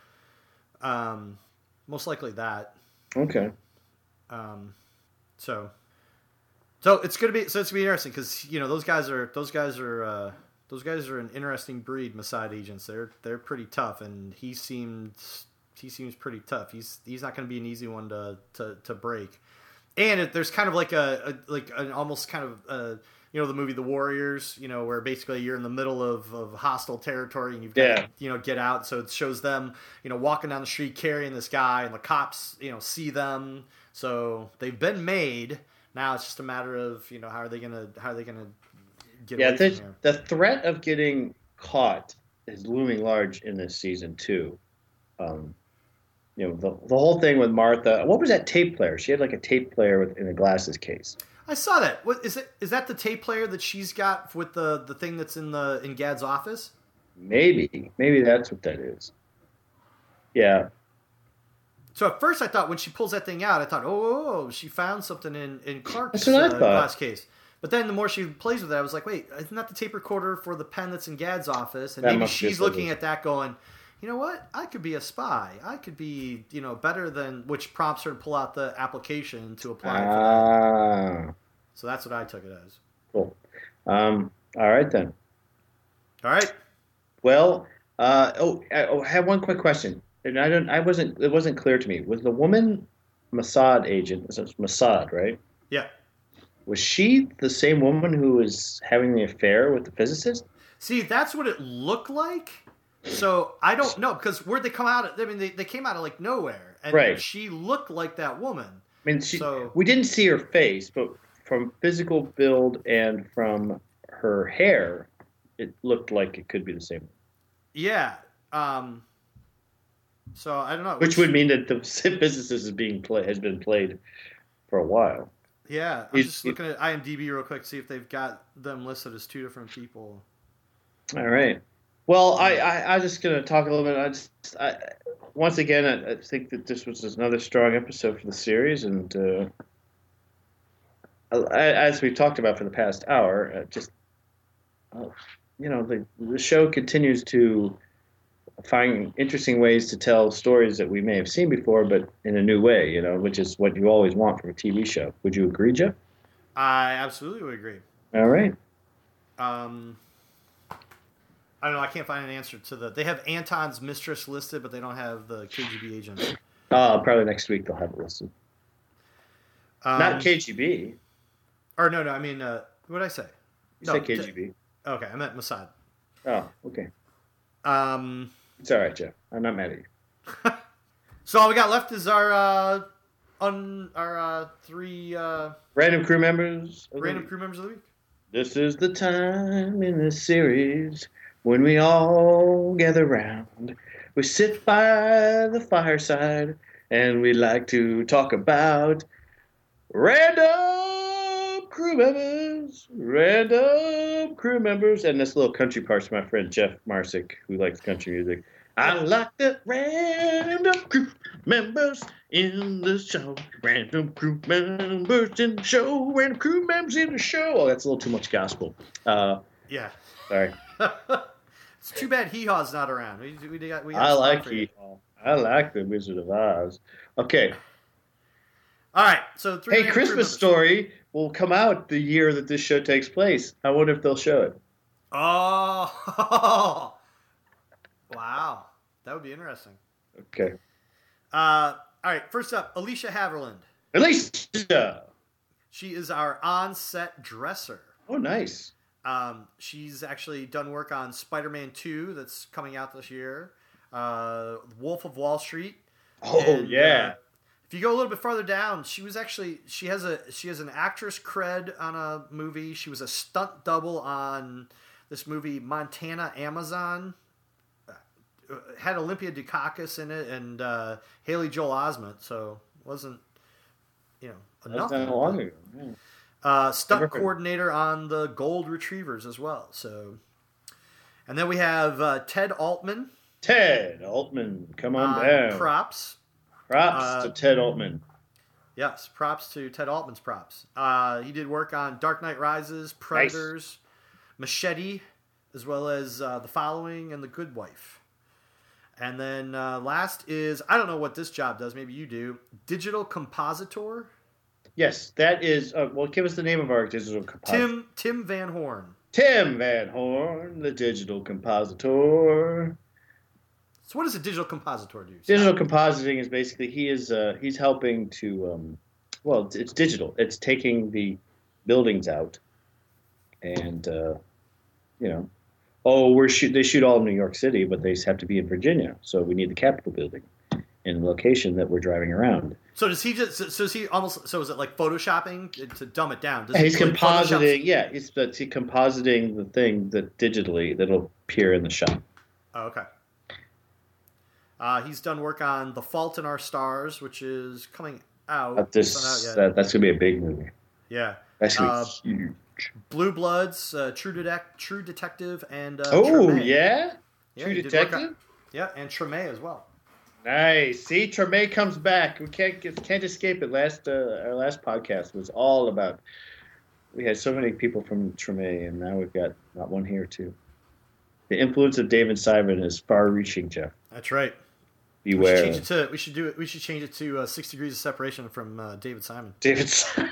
Um, most likely that. Okay. Um, so, so it's gonna be so it's gonna be interesting because you know those guys are those guys are uh, those guys are an interesting breed. Mossad agents. They're they're pretty tough, and he seemed he seems pretty tough. He's he's not gonna be an easy one to to, to break. And it, there's kind of like a, a like an almost kind of uh, you know the movie The Warriors, you know, where basically you're in the middle of, of hostile territory and you've got yeah. to you know get out. So it shows them you know walking down the street carrying this guy, and the cops you know see them. So they've been made. Now it's just a matter of you know how are they gonna how are they gonna get yeah, away from here. The threat of getting caught is looming large in this season too. Um, You know, the, the whole thing with Martha. What was that tape player? She had like a tape player with, in a glasses case. I saw that. What is it? Is that the tape player that she's got with the, the thing that's in the in Gad's office? Maybe. Maybe that's what that is. Yeah. So at first I thought when she pulls that thing out, I thought, oh, she found something in, in Clark's uh, glass case. But then the more she plays with it, I was like, wait, isn't that the tape recorder for the pen that's in Gad's office? And that maybe she's looking at that going, you know what? I could be a spy. I could be, you know, better than, which prompts her to pull out the application to apply ah. for that. So that's what I took it as. Cool. Um, all right, then. All right. Well, uh, oh, I, oh, I have one quick question. And I don't, I wasn't, it wasn't clear to me. Was the woman Mossad agent, was it Mossad, right? Yeah. Was she the same woman who was having the affair with the physicist? See, that's what it looked like. So I don't know because where'd they come out? Of, I mean, they, they came out of like nowhere, and right. she looked like that woman. I mean, she, so, we didn't see her face, but from physical build and from her hair, it looked like it could be the same. Yeah. Um, so I don't know. Which, Which would mean that the physicist is being play, has been played for a while. Yeah, I'm He's, just looking at IMDb real quick to see if they've got them listed as two different people. All right. Well, I, I, I'm just going to talk a little bit. I just, I, once again, I, I think that this was another strong episode for the series. And uh, as we've talked about for the past hour, uh, just, uh, you know, the, the show continues to find interesting ways to tell stories that we may have seen before, but in a new way, you know, which is what you always want from a T V show. Would you agree, Jeff? I absolutely would agree. All right. Um... I don't know. I can't find an answer to the. They have Anton's mistress listed, but they don't have the K G B agent. Uh, probably next week they'll have it listed. Um, Not K G B. Or no, no. I mean, uh, what did I say? You no, said K G B. T- okay, I meant Mossad. Oh, okay. Um, it's all right, Jeff. I'm not mad at you. So all we got left is our uh, un, our uh, three uh, random crew members. Random crew members of the week. This is the time in the series when we all gather round, we sit by the fireside, and we like to talk about random crew members, random crew members, and this little country part's my friend Jeff Marsick, who likes country music. I like the random crew members in the show. Random crew members in the show. Random crew members in the show. Oh, that's a little too much gospel. Uh, yeah. Sorry. It's too bad Hee Haw's not around. We, we got, we got I like Hee Haw. I like the Wizard of Oz. Okay. All right. So three hey, Christmas Story will come out the year that this show takes place. I wonder if they'll show it. Oh. Wow. That would be interesting. Okay. Uh, all right. First up, Alicia Haverland. Alicia. She is our on-set dresser. Oh, nice. Um, she's actually done work on Spider-Man two that's coming out this year. Uh, Wolf of Wall Street. Oh, and, yeah. Uh, if you go a little bit farther down, she was actually she has a she has an actress cred on a movie. She was a stunt double on this movie Montana Amazon. Uh, had Olympia Dukakis in it and uh, Haley Joel Osment, so wasn't you know enough. That's not long ago. Yeah. Uh, stunt coordinator on the Gold Retrievers as well. So, and then we have uh, Ted Altman. Ted Altman, come on uh, down. Props. Props uh, to Ted Altman. Yes, props to Ted Altman's props. Uh, he did work on Dark Knight Rises, Predators, nice. Machete, as well as uh, The Following and The Good Wife. And then uh, last is, I don't know what this job does, maybe you do, Digital Compositor. Yes, that is, uh, well, give us the name of our digital compositor. Tim Tim Van Horn. Tim Van Horn, the digital compositor. So what does a digital compositor do? Digital compositing is basically, he is, uh, he's helping to, um, well, it's, it's digital. It's taking the buildings out and, uh, you know, oh, we're shoot, they shoot all in New York City, but they have to be in Virginia. So we need the Capitol building in the location that we're driving around. So does he just? So, so is he almost? So is it like photoshopping to dumb it down? Does he's he really compositing. Yeah, he's, he's compositing the thing that digitally that'll appear in the shot. Oh, okay. Uh, he's done work on The Fault in Our Stars, which is coming out. Not this, out that, that's gonna be a big movie. Yeah, that's gonna uh, be huge. Blue Bloods, uh, True Detect, True Detective, and uh, oh Treme. yeah, yeah, True Detective. On, yeah, and Treme as well. Nice. See, Treme comes back. We can't get, can't escape it. Last uh, our last podcast was all about. We had so many people from Treme, and now we've got not one here too. The influence of David Simon is far-reaching, Jeff. That's right. Beware. We should change it to. We should do it. We should change it to uh, Six Degrees of Separation from uh, David Simon. David Simon.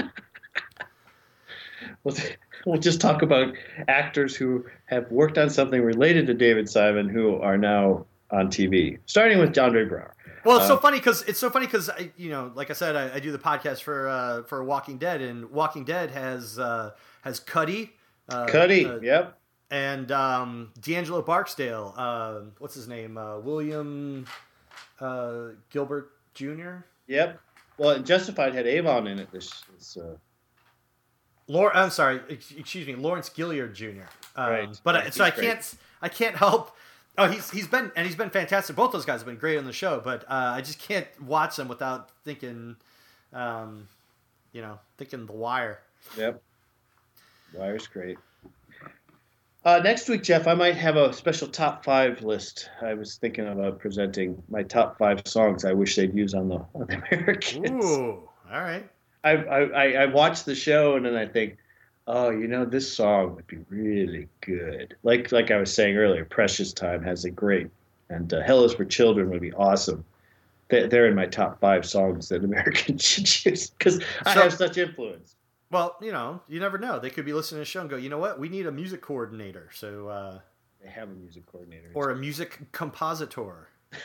we'll, we'll just talk about actors who have worked on something related to David Simon who are now on T V, starting with Andre Braugher. Well, it's uh, so funny because it's so funny because you know, like I said, I, I do the podcast for uh, for Walking Dead, and Walking Dead has uh, has Cuddy, uh, Cuddy, uh, yep, and um, D'Angelo Barksdale. Uh, what's his name? Uh, William uh, Gilbert Junior Yep. Well, Justified had Avon in it. This, this uh... Lor- I'm sorry, excuse me, Lawrence Gilliard Junior Um, right. But yeah, I, so I great. can't I can't help. Oh, he's he's been and he's been fantastic. Both those guys have been great on the show, but uh, I just can't watch them without thinking, um, you know, thinking The Wire. Yep, Wire's great. Uh, next week, Jeff, I might have a special top five list. I was thinking about presenting my top five songs I wish they'd use on the, on the Americans. Ooh, all right. I, I I watch the show and then I think, oh, you know, this song would be really good. Like like I was saying earlier, Precious Time has a great, and uh, Hell is for Children would be awesome. They're, they're in my top five songs that Americans should use because I So- have such influence. Well, you know, you never know. They could be listening to the show and go, you know what? We need a music coordinator. So, uh, They have a music coordinator. or a music compositor.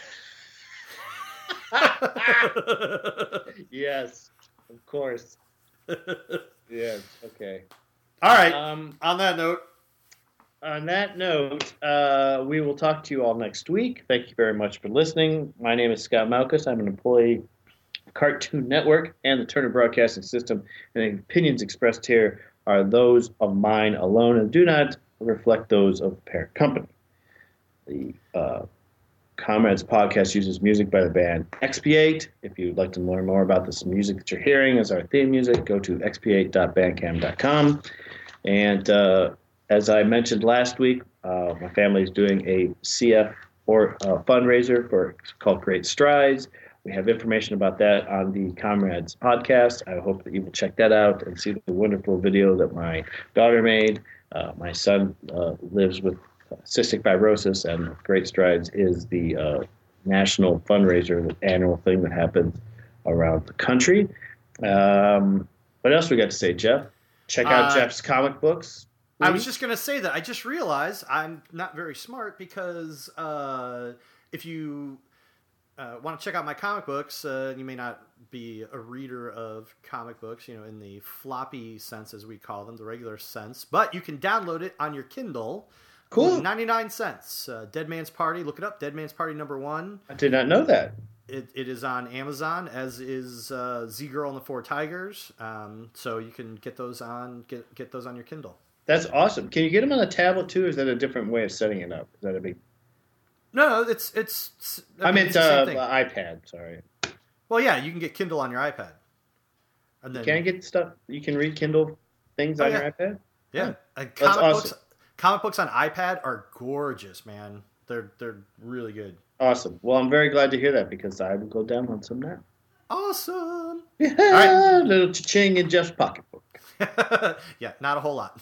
Yes, of course. Yes, okay. All right. Um, On that note, on that note, uh, we will talk to you all next week. Thank you very much for listening. My name is Scott Malkus. I'm an employee of Cartoon Network and the Turner Broadcasting System, and the opinions expressed here are those of mine alone and do not reflect those of the parent company. The uh, Comrades podcast uses music by the band Expiate. If you'd like to learn more about this music that you're hearing as our theme music, go to expiate dot bandcamp dot com. And uh, as I mentioned last week, uh, my family is doing a C F or uh, fundraiser for called Great Strides. We have information about that on the Comrades podcast. I hope that you will check that out and see the wonderful video that my daughter made. Uh, my son uh, lives with cystic fibrosis, and Great Strides is the uh, national fundraiser, the annual thing that happens around the country. Um, what else we got to say, Jeff? Check out uh, Jeff's comic books. Please. I was just going to say that. I just realized I'm not very smart because uh, if you uh, want to check out my comic books, uh, you may not be a reader of comic books, you know, in the floppy sense, as we call them, the regular sense, but you can download it on your Kindle. Cool. ninety-nine cents. Uh, Dead Man's Party. Look it up. Dead Man's Party number one. I did not know that. It, it is on Amazon, as is uh, Z-Girl and the Four Tigers. Um, so you can get those on get get those on your Kindle. That's awesome. Can you get them on a tablet too? Or is that a different way of setting it up? Is that a big? No, no, it's it's. I, I mean, it's uh, iPad. Sorry. Well, yeah, you can get Kindle on your iPad. And then you can get stuff. You can read Kindle things oh, on yeah. your iPad. Yeah, oh, and comic that's books. Awesome. Comic books on iPad are gorgeous, man. They're they're really good. Awesome. Well, I'm very glad to hear that because I will go download some now. Awesome. Yeah, all right. Little cha-ching in Jeff's pocketbook. Yeah, not a whole lot.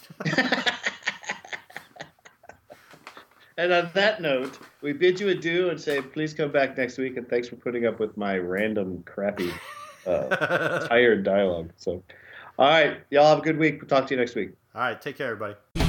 And on that note, we bid you adieu and say please come back next week, and thanks for putting up with my random, crappy, uh, tired dialogue. So, all right, y'all have a good week. We'll talk to you next week. All right, take care, everybody.